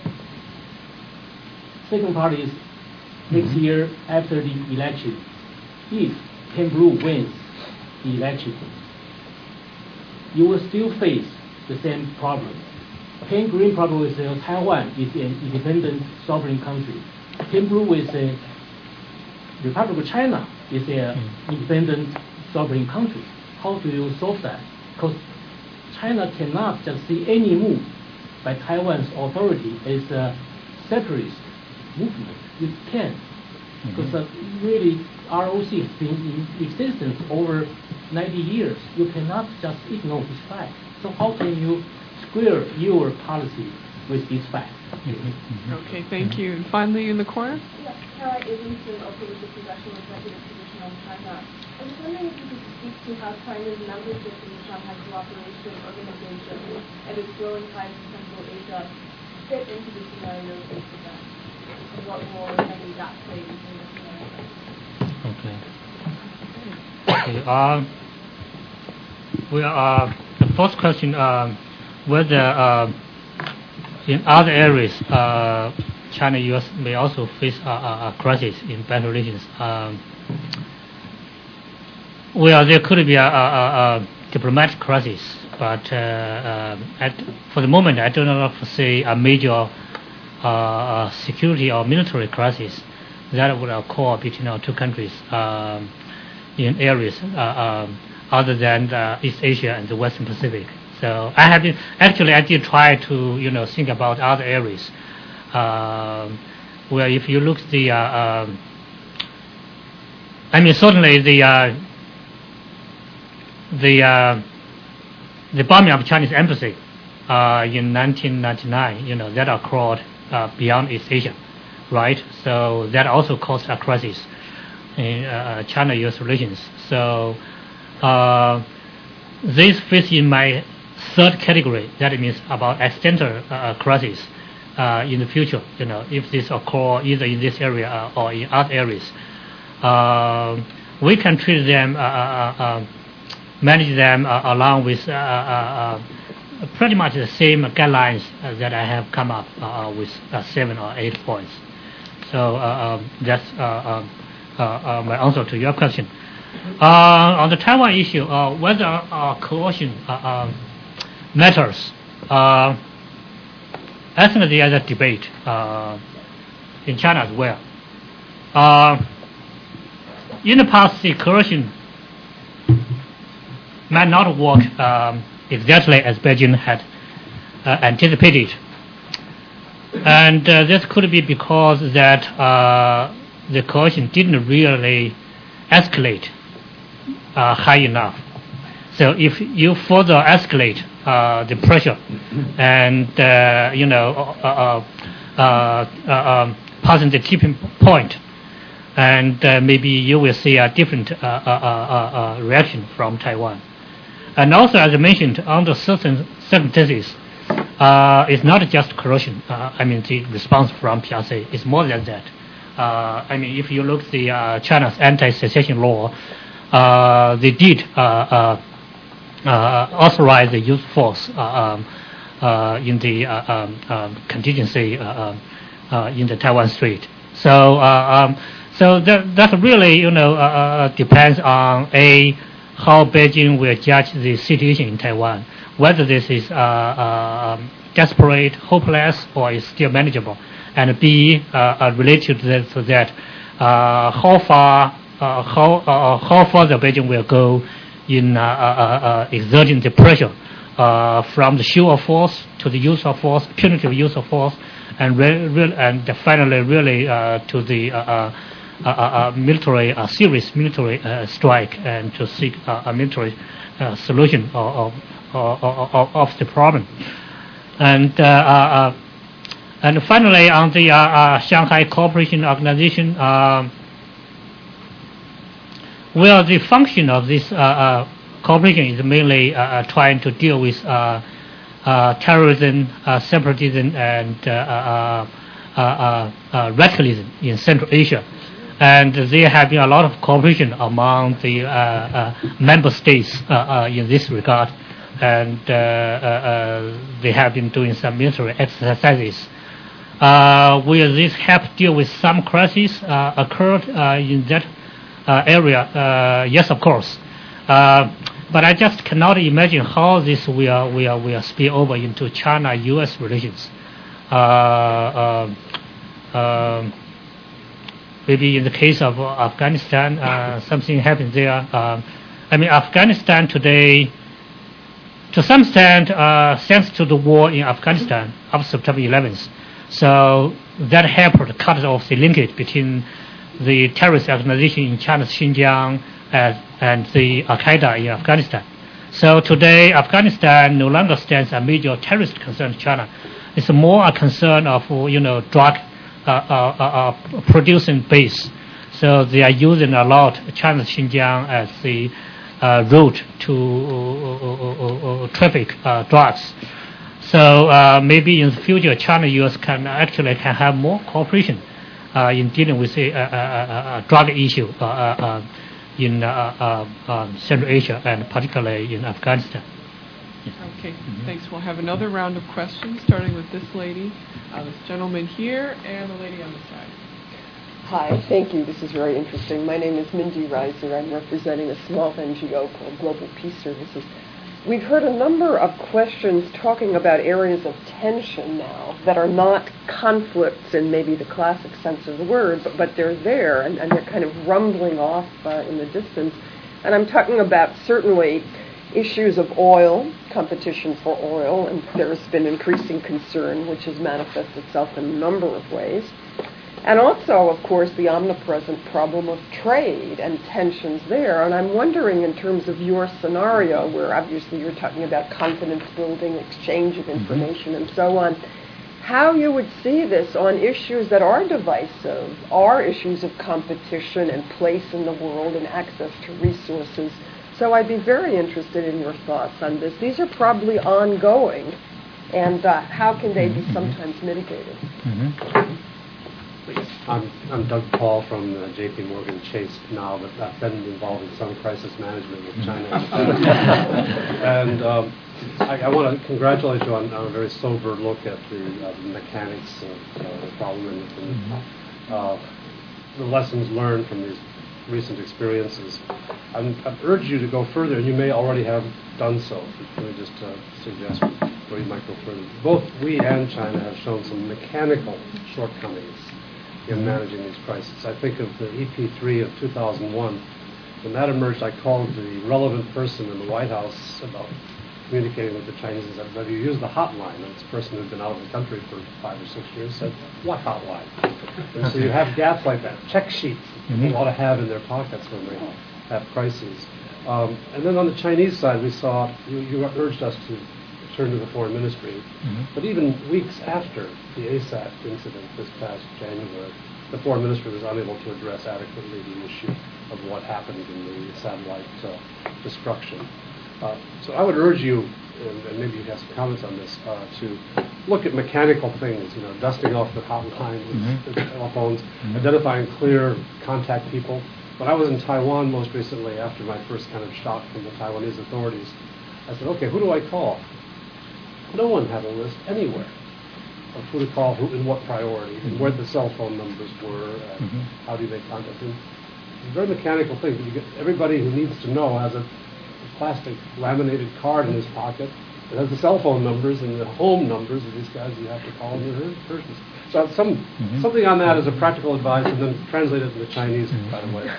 Second part is next year after the election, if Ken Blue wins the election, you will still face the same problem. Ken Green problem will say Taiwan is an independent sovereign country. Ken Blue will say Republic of China is an mm. independent sovereign country. How do you solve that? Because China cannot just see any move by Taiwan's authority as a separatist movement. It can't. Because mm-hmm. uh, really R O C has been in existence over ninety years. You cannot just ignore this fact. So how can you square your policy with this fact? Mm-hmm. Okay, thank you. And finally, in the corner? Yes, Tara Agency, also with the Congressional Executive Commission on China. I was wondering if you could speak to how China's membership in the Shanghai Cooperation Organization and its growing ties in Central Asia fit into the scenario faced with that. And what role, if any, that plays in the scenario? Okay. Okay. Uh, we are uh, the first question. Uh, whether uh, in other areas, uh, China U S may also face a, a, a crisis in better relations. Um, well, there could be a, a, a diplomatic crisis, but uh, uh, at, for the moment, I do not foresee a major uh, security or military crisis that would occur between our two countries um, in areas uh, um, other than uh, East Asia and the Western Pacific. So I have been, actually I did try to you know think about other areas uh, where if you look at the uh, um, I mean certainly the uh, the uh, the bombing of Chinese embassy uh, in nineteen ninety-nine, you know that occurred uh, beyond East Asia. Right, so that also caused a crisis in uh, China-U S relations. So uh, this fits in my third category. That means about accidental uh, crisis uh, in the future. You know, if this occur either in this area or in other areas, uh, we can treat them, uh, uh, uh, manage them uh, along with uh, uh, uh, pretty much the same guidelines uh, that I have come up uh, with uh, seven or eight points. So uh, um, that's uh, uh, uh, my answer to your question. Uh, on the Taiwan issue, uh, whether uh, coercion uh, uh, matters, uh, I think there is a debate uh, in China as well. Uh, in the past, the coercion might not work um, exactly as Beijing had uh, anticipated. And uh, this could be because that uh, the coercion didn't really escalate uh, high enough. So if you further escalate uh, the pressure and uh, you know uh, uh, uh, uh, um, passing the tipping point, and uh, maybe you will see a different uh, uh, uh, uh, reaction from Taiwan. And also, as I mentioned, under certain circumstances, uh, it's not just corrosion. Uh, I mean, the response from P R C is more than that. Uh, I mean, if you look at the uh, China's anti-secession law, uh, they did uh, uh, uh, authorize the use of force uh, um, uh, in the uh, um, um, contingency uh, uh, in the Taiwan Strait. So, uh, um, so that that really, you know, uh, depends on a how Beijing will judge the situation in Taiwan, whether this is uh, uh, desperate, hopeless, or is still manageable, and B, uh, uh, related to that, to that uh, how far uh, how uh, how far the Beijing will go in uh, uh, uh, exerting the pressure uh, from the show of force to the use of force, punitive use of force, and re- re- and finally really uh, to the uh, uh, uh, uh, military, uh, serious military uh, strike, and to seek uh, a military uh, solution of, of, of, of the problem. And uh, uh, and finally, on the uh, uh, Shanghai Cooperation Organization, uh, well, the function of this uh, uh, cooperation is mainly uh, trying to deal with uh, uh, terrorism, uh, separatism, and uh, uh, uh, uh, uh, radicalism in Central Asia. And there have been a lot of cooperation among the uh, uh, member states uh, uh, in this regard, and uh, uh, uh, they have been doing some military exercises. Uh, will this help deal with some crises uh, occurred uh, in that uh, area? Uh, yes, of course. Uh, but I just cannot imagine how this will will will spill over into China-U S relations. Uh, uh, uh, Maybe in the case of Afghanistan, uh, something happened there. Uh, I mean, Afghanistan today, to some extent, uh, thanks to the war in Afghanistan of September eleventh, so that helped to cut off the linkage between the terrorist organization in China's Xinjiang and, and the Al-Qaeda in Afghanistan. So today, Afghanistan no longer stands a major terrorist concern to China. It's more a concern of, you know, drug Uh, uh, uh, producing base. So they are using a lot China's Xinjiang as the uh, route to uh, uh, uh, traffic uh, drugs. So uh, maybe in the future, China-U S can actually can have more cooperation uh, in dealing with the uh, uh, uh, drug issue uh, uh, in uh, uh, uh, Central Asia and particularly in Afghanistan. Okay, mm-hmm. Thanks. We'll have another round of questions, starting with this lady, uh, this gentleman here, and the lady on the side. Hi, thank you. This is very interesting. My name is Mindy Reiser. I'm representing a small N G O called Global Peace Services. We've heard a number of questions talking about areas of tension now that are not conflicts in maybe the classic sense of the word, but, but they're there, and, and they're kind of rumbling off uh, in the distance. And I'm talking about certainly issues of oil, competition for oil, and there's been increasing concern, which has manifested itself in a number of ways. And also, of course, the omnipresent problem of trade and tensions there. And I'm wondering, in terms of your scenario, where obviously you're talking about confidence building, exchange of information, and so on, how you would see this on issues that are divisive, are issues of competition and place in the world and access to resources. So I'd be very interested in your thoughts on this. These are probably ongoing, and uh, how can they be sometimes mitigated? Mm-hmm. I'm, I'm Doug Paul from uh, J P Morgan Chase now, but I've been involved in some crisis management with China. and um, I, I want to congratulate you on, on a very sober look at the, uh, the mechanics of uh, the problem and, and uh, the lessons learned from these recent experiences. I'm, I've urged you to go further, and you may already have done so. Let me just uh, suggest where you might go further. Both we and China have shown some mechanical shortcomings in managing these crises. I think of the E P three of two thousand one. When that emerged, I called the relevant person in the White House about communicating with the Chinese and said, have you used the hotline? And this person who'd been out of the country for five or six years said, what hotline? And so you have gaps like that, check sheets that people ought to have in their pockets when they have crises. Um, and then on the Chinese side, we saw, you, you urged us to turn to the foreign ministry. Mm-hmm. But even weeks after the A S A T incident this past January, the foreign ministry was unable to address adequately the issue of what happened in the satellite uh, destruction. Uh, so I would urge you, and, and maybe you have some comments on this, uh, to look at mechanical things, you know, dusting off the hotline with Mm-hmm. the telephones, Mm-hmm. identifying clear contact people. When I was in Taiwan most recently, after my first kind of shock from the Taiwanese authorities, I said, okay, who do I call? No one had a list anywhere of who to call, who, in what priority, and where the cell phone numbers were, and Mhm. how do they contact them. It's a very mechanical thing. But you get, everybody who needs to know has a, a plastic laminated card in his pocket that has the cell phone numbers and the home numbers of these guys you have to call in their persons. So some Mhm. something on that as a practical advice, and then translate it into Chinese, by the way.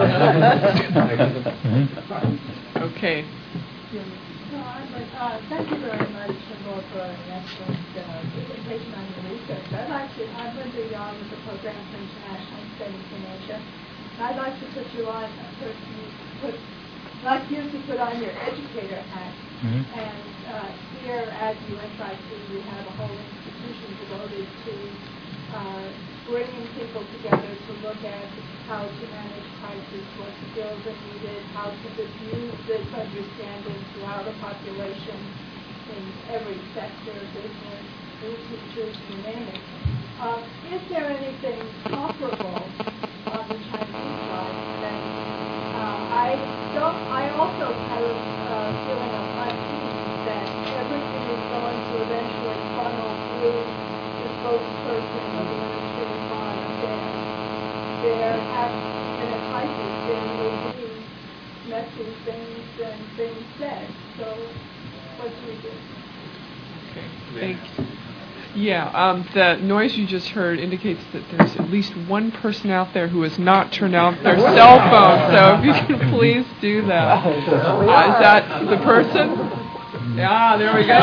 Mhm. Okay. No, I'd like, uh, thank you very much Shimbo, for an excellent uh, presentation on your research. I'd like to, I'm Linda Young with the Program for International Studies in Asia. I'd like to put you on, put, put, like you to put on your educator hat. Mhm. And uh, here at U S I P we have a whole institution devoted to uh, bringing people together to look at how to manage crisis, what skills are needed, how to diffuse this understanding throughout a population in every sector, business, school teachers, you name it. Uh, is there anything comparable on the Chinese side? That, uh, I don't. I also have a uh, feeling of unease that everything is going to eventually funnel through the spokesperson of the Ministry of Foreign Affairs. There has in a crisis there will be messy things and things said. So what do we do? Okay. Thank you. Yeah, um, the noise you just heard indicates that there's at least one person out there who has not turned out their cell phone. So if you can please do that. Uh, is that the person? Yeah, there we go.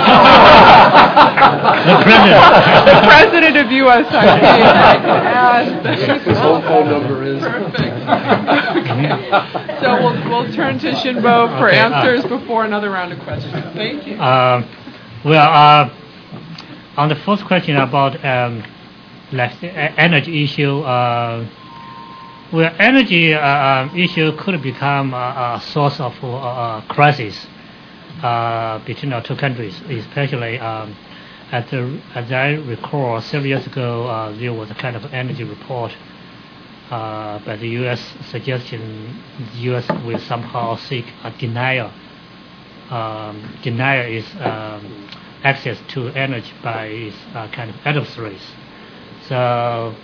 The president. The president of U S I P. His whole phone number is. Perfect. Okay. So we'll, we'll turn to Shinbo for Okay, uh, answers before another round of questions. Thank you. Um, well, uh, on the first question about um, like the e- energy issue, uh, well, energy uh, um, issue could become a, a source of uh, uh, crisis uh, between our two countries, especially um, at the, as I recall, several years ago, uh, there was a kind of energy report uh, by the U S suggestion the U S will somehow seek a denial. Um, denial is um, access to energy by its uh, kind of adversaries. So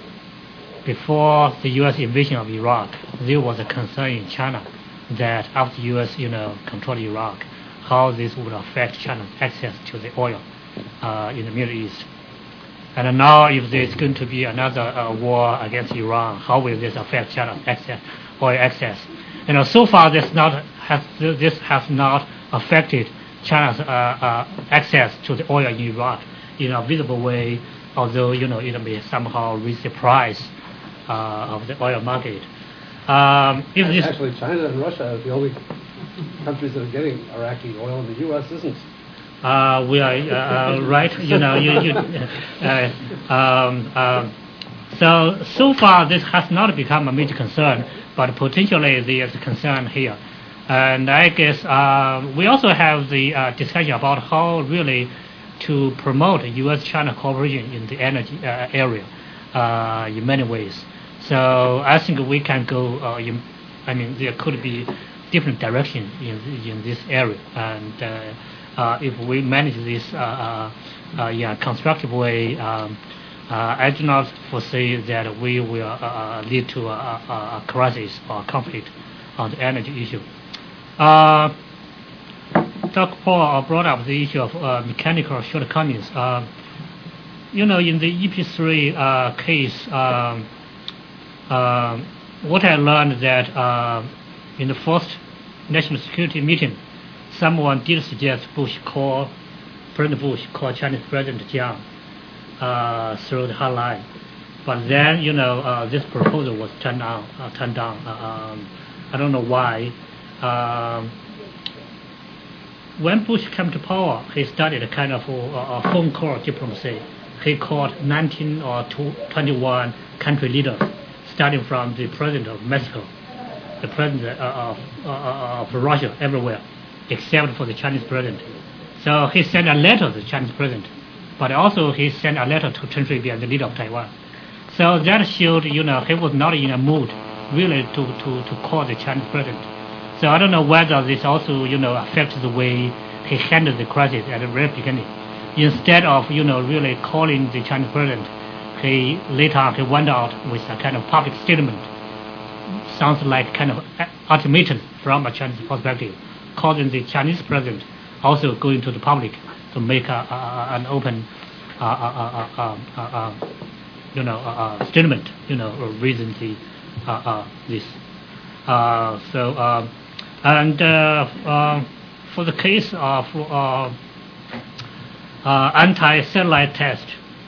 before the U S invasion of Iraq, there was a concern in China that after the U S, you know, controlled Iraq, how this would affect China's access to the oil uh, in the Middle East. And now, if there's going to be another uh, war against Iran, how will this affect China's access, oil access? You know, so far this not has this has not affected China's uh, uh, access to the oil in Iraq in a visible way, although you know it may somehow raise the price uh, of the oil market. Um, if this Actually, China and Russia are the only countries that are getting Iraqi oil, and the U S isn't. Uh, we are uh, right, you know. You, you, uh, um, um, so so far, this has not become a major concern, but potentially there is a concern here. And I guess uh, we also have the uh, discussion about how really to promote U S China cooperation in the energy uh, area uh, in many ways. So I think we can go. Uh, in, I mean, there could be different direction in in this area, and. Uh, Uh, if we manage this uh, uh, uh, in a constructive way, um, uh, I do not foresee that we will uh, lead to a, a, a crisis or conflict on the energy issue. Uh, Doctor Paul brought up the issue of uh, mechanical shortcomings. Uh, you know, in the E P three uh, case, um, uh, what I learned that uh, in the first national security meeting, someone did suggest Bush call, President Bush call Chinese President Jiang uh, through the hotline, but then you know uh, this proposal was turned down. Uh, turned down. Uh, um, I don't know why. Um, when Bush came to power, he started a kind of a, a phone call diplomacy. He called nineteen or twenty-one country leaders, starting from the President of Mexico, the President uh, of, uh, of Russia, everywhere, except for the Chinese president. So he sent a letter to the Chinese president, but also he sent a letter to Chen Shui-bian, the leader of Taiwan. So that showed, you know, he was not in a mood really to, to, to call the Chinese president. So I don't know whether this also, you know, affects the way he handled the crisis at the very beginning. Instead of, you know, really calling the Chinese president, he later he went out with a kind of public statement. Sounds like kind of ultimatum from a Chinese perspective, causing the Chinese president also going to the public to make a, a, an open, uh, uh, uh, uh, uh, uh, you know, uh, uh, statement, you know, reason the uh, uh, this. Uh, so, uh, and uh, uh, for the case of uh, uh, anti-satellite test,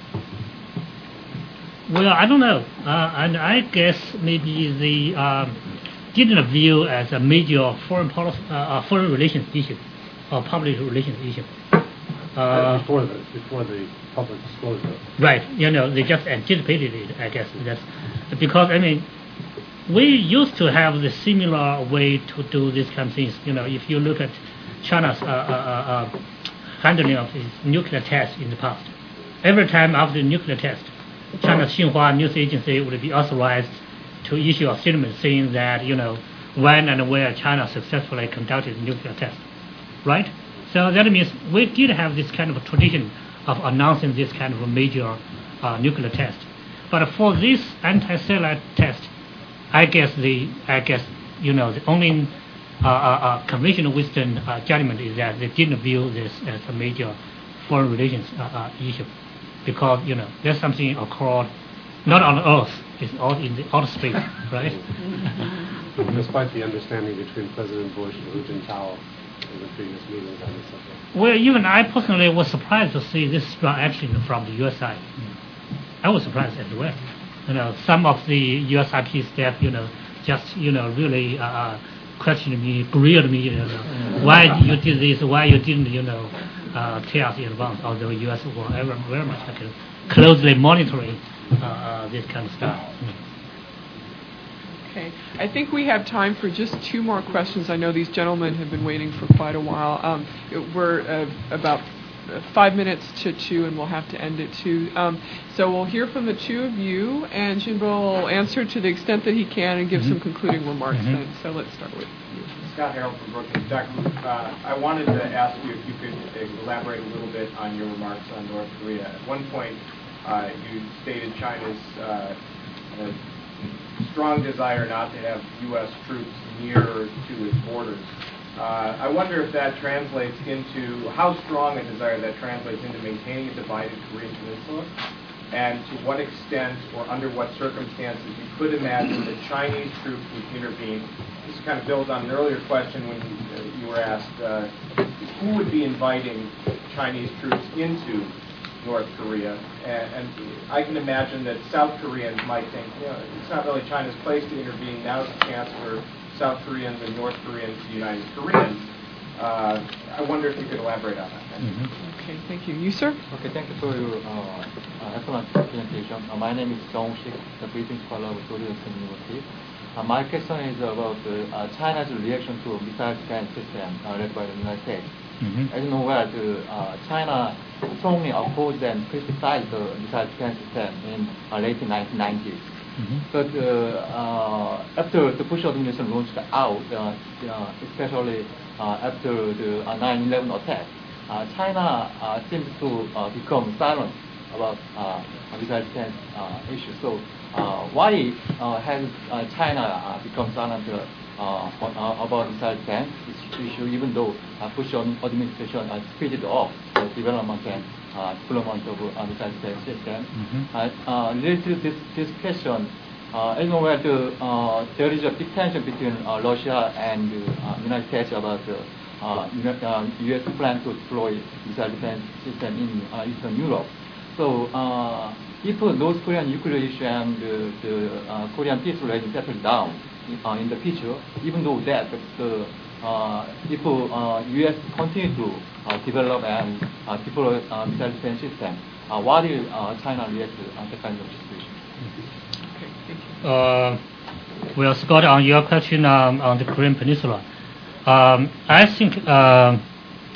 well, I don't know, uh, and I guess maybe the um, didn't view as a major foreign policy, uh, foreign relations issue, or public relations issue. Uh, before the before the public disclosure. Right, you know, they just anticipated it. I guess that's because I mean, we used to have the similar way to do these kind of things. You know, if you look at China's uh, uh, uh, handling of its nuclear tests in the past, every time after the nuclear test, China's Xinhua news agency would be authorized to issue a statement saying that, you know, when and where China successfully conducted nuclear tests, right? So that means we did have this kind of a tradition of announcing this kind of a major uh, nuclear test. But for this anti-satellite test, I guess the I guess you know the only uh, uh, uh, conventional Western uh, judgment is that they didn't view this as a major foreign relations uh, uh, issue, because you know there's something occurred not on Earth, it's all in the outer space, right? Despite the understanding between President Bush and Hu Jintao in the previous meetings on this subject. Well, even I personally was surprised to see this strong action from the U S side. I was surprised as well. You know, some of the U S I P staff, you know, just you know really uh, questioned me, grilled me, you know, why you did this, why you didn't, you know, uh, tell us in advance. Although U S were very, very much like, closely monitoring uh, uh, this kind of stuff. Mm. Okay, I think we have time for just two more questions. I know these gentlemen have been waiting for quite a while. Um, we're uh, about five minutes to two, and we'll have to end it too. Um, so we'll hear from the two of you, and Jinbo will answer to the extent that he can and give mm-hmm. some concluding remarks mm-hmm. then. So let's start with you. Scott Harold from Brookings. Doctor Uh, I wanted to ask you if you could elaborate a little bit on your remarks on North Korea. At one point, uh, you stated China's uh, uh, strong desire not to have U S troops near to its borders. Uh, I wonder if that translates into, how strong a desire that translates into maintaining a divided Korean peninsula, and to what extent or under what circumstances you could imagine that Chinese troops would intervene. This kind of builds on an earlier question when you, uh, you were asked uh, who would be inviting Chinese troops into North Korea, and, and I can imagine that South Koreans might think, you know, it's not really China's place to intervene. Now's the chance for South Koreans and North Koreans to unite as Koreans. Uh, I wonder if you could elaborate on that. Mm-hmm. Okay, thank you. You, sir? Okay, thank you for your uh, uh, excellent presentation. Uh, my name is Jong Sik, the British Scholar of Korean University. Uh, my question is about uh, China's reaction to missile defense system uh, led by the United States. Mm-hmm. As you know well, the, uh, China strongly opposed and criticized the missile defense system in uh, late nineteen nineties. Mm-hmm. But uh, uh, after the Bush administration launched out, uh, uh, especially uh, after the uh, nine eleven attack, uh, China uh, seems to uh, become silent about uh, missile defense uh, issues. So, uh, why uh, has uh, China uh, become silent uh, uh, about missile defense issue, even though uh, Bush administration uh, speeded up the development and uh, deployment of uh, missile defense system? Mm-hmm. uh, uh, related to this, this question, uh, as you know, where the, uh, there is a big tension between uh, Russia and the uh, United States about the uh, uh, U S plan to deploy missile defense system in uh, Eastern Europe. So, uh, if uh, North Korean nuclear issue and uh, the uh, Korean peace relations settle down in, uh, in the future, even though that, the, uh, if uh, U S continue to uh, develop and uh, deploy uh, missile defense system, uh, why will uh, China react to uh, that kind of situation? Okay, thank you. Uh, well, Scott, on your question um, on the Korean Peninsula, um, I think uh,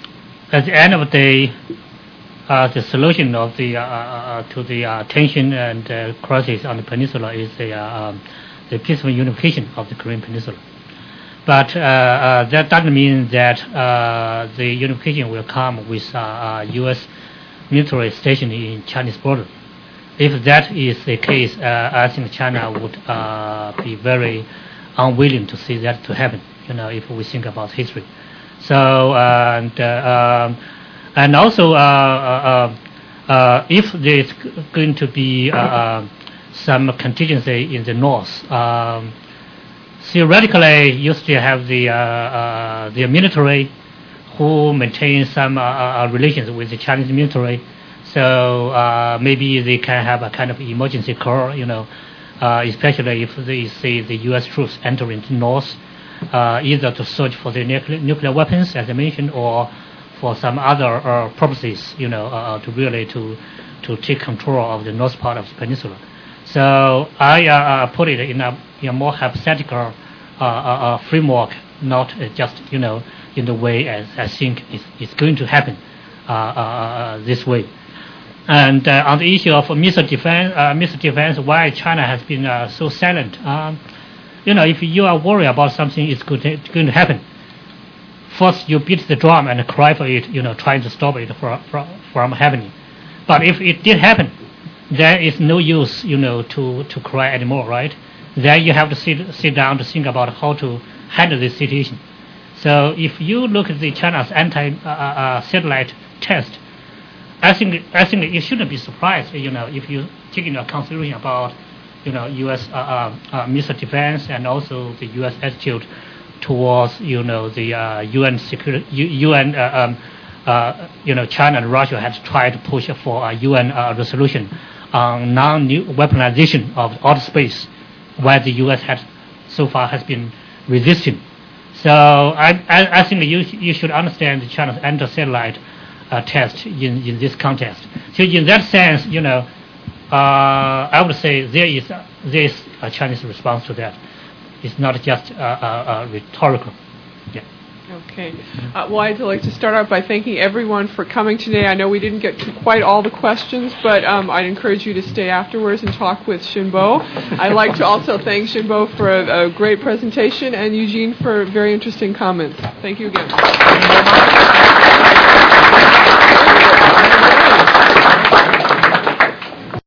at the end of the day, uh, the solution of the uh, uh, to the uh, tension and uh, crisis on the peninsula is the uh, um, the peaceful unification of the Korean Peninsula. But uh, uh, that doesn't mean that uh, the unification will come with uh, uh, U S military station in Chinese border. If that is the case, uh, I think China would uh, be very unwilling to see that to happen. You know, if we think about history. So uh, and uh, um, and also uh, uh, uh, if there's going to be uh, uh, some contingency in the north. Um, Theoretically, you still have the uh, uh, the military who maintain some uh, uh, relations with the Chinese military, so uh, maybe they can have a kind of emergency call, you know, uh, especially if they see the U S troops entering the north, uh, either to search for the nuclear, nuclear weapons, as I mentioned, or for some other uh, purposes, you know, uh, to really to to take control of the north part of the peninsula. So I uh, uh, put it in a, in a more hypothetical uh, uh, framework, not uh, just, you know, in the way as I think it's, it's going to happen uh, uh, this way. And uh, on the issue of missile defense, uh, missile defense, why China has been uh, so silent? Um, you know, if you are worried about something, it's going to, it's going to happen. First, you beat the drum and cry for it, you know, trying to stop it from, from, from happening. But if it did happen, there is no use, you know, to, to cry anymore, right? Then you have to sit sit down to think about how to handle this situation. So if you look at the China's anti-satellite uh, uh, test, I think I think you shouldn't be surprised, you know, if you take into consideration about, you know, U S uh, uh, uh, missile defense and also the U S attitude towards, you know, the uh, U N security, U N. Uh, um, uh, you know, China and Russia had tried to push for a U N uh, resolution on non-weaponization of outer space, where the U S has so far has been resisting. So I, I, I think you you should understand China's anti-satellite uh, test in, in this context. So in that sense, you know, uh, I would say there is there is a Chinese response to that. It's not just uh, uh, uh, rhetorical. Yeah. Okay. Uh, well, I'd like to start out by thanking everyone for coming today. I know we didn't get to quite all the questions, but um, I'd encourage you to stay afterwards and talk with Xinbo. I'd like to also thank Xinbo for a, a great presentation and Eugene for very interesting comments. Thank you again.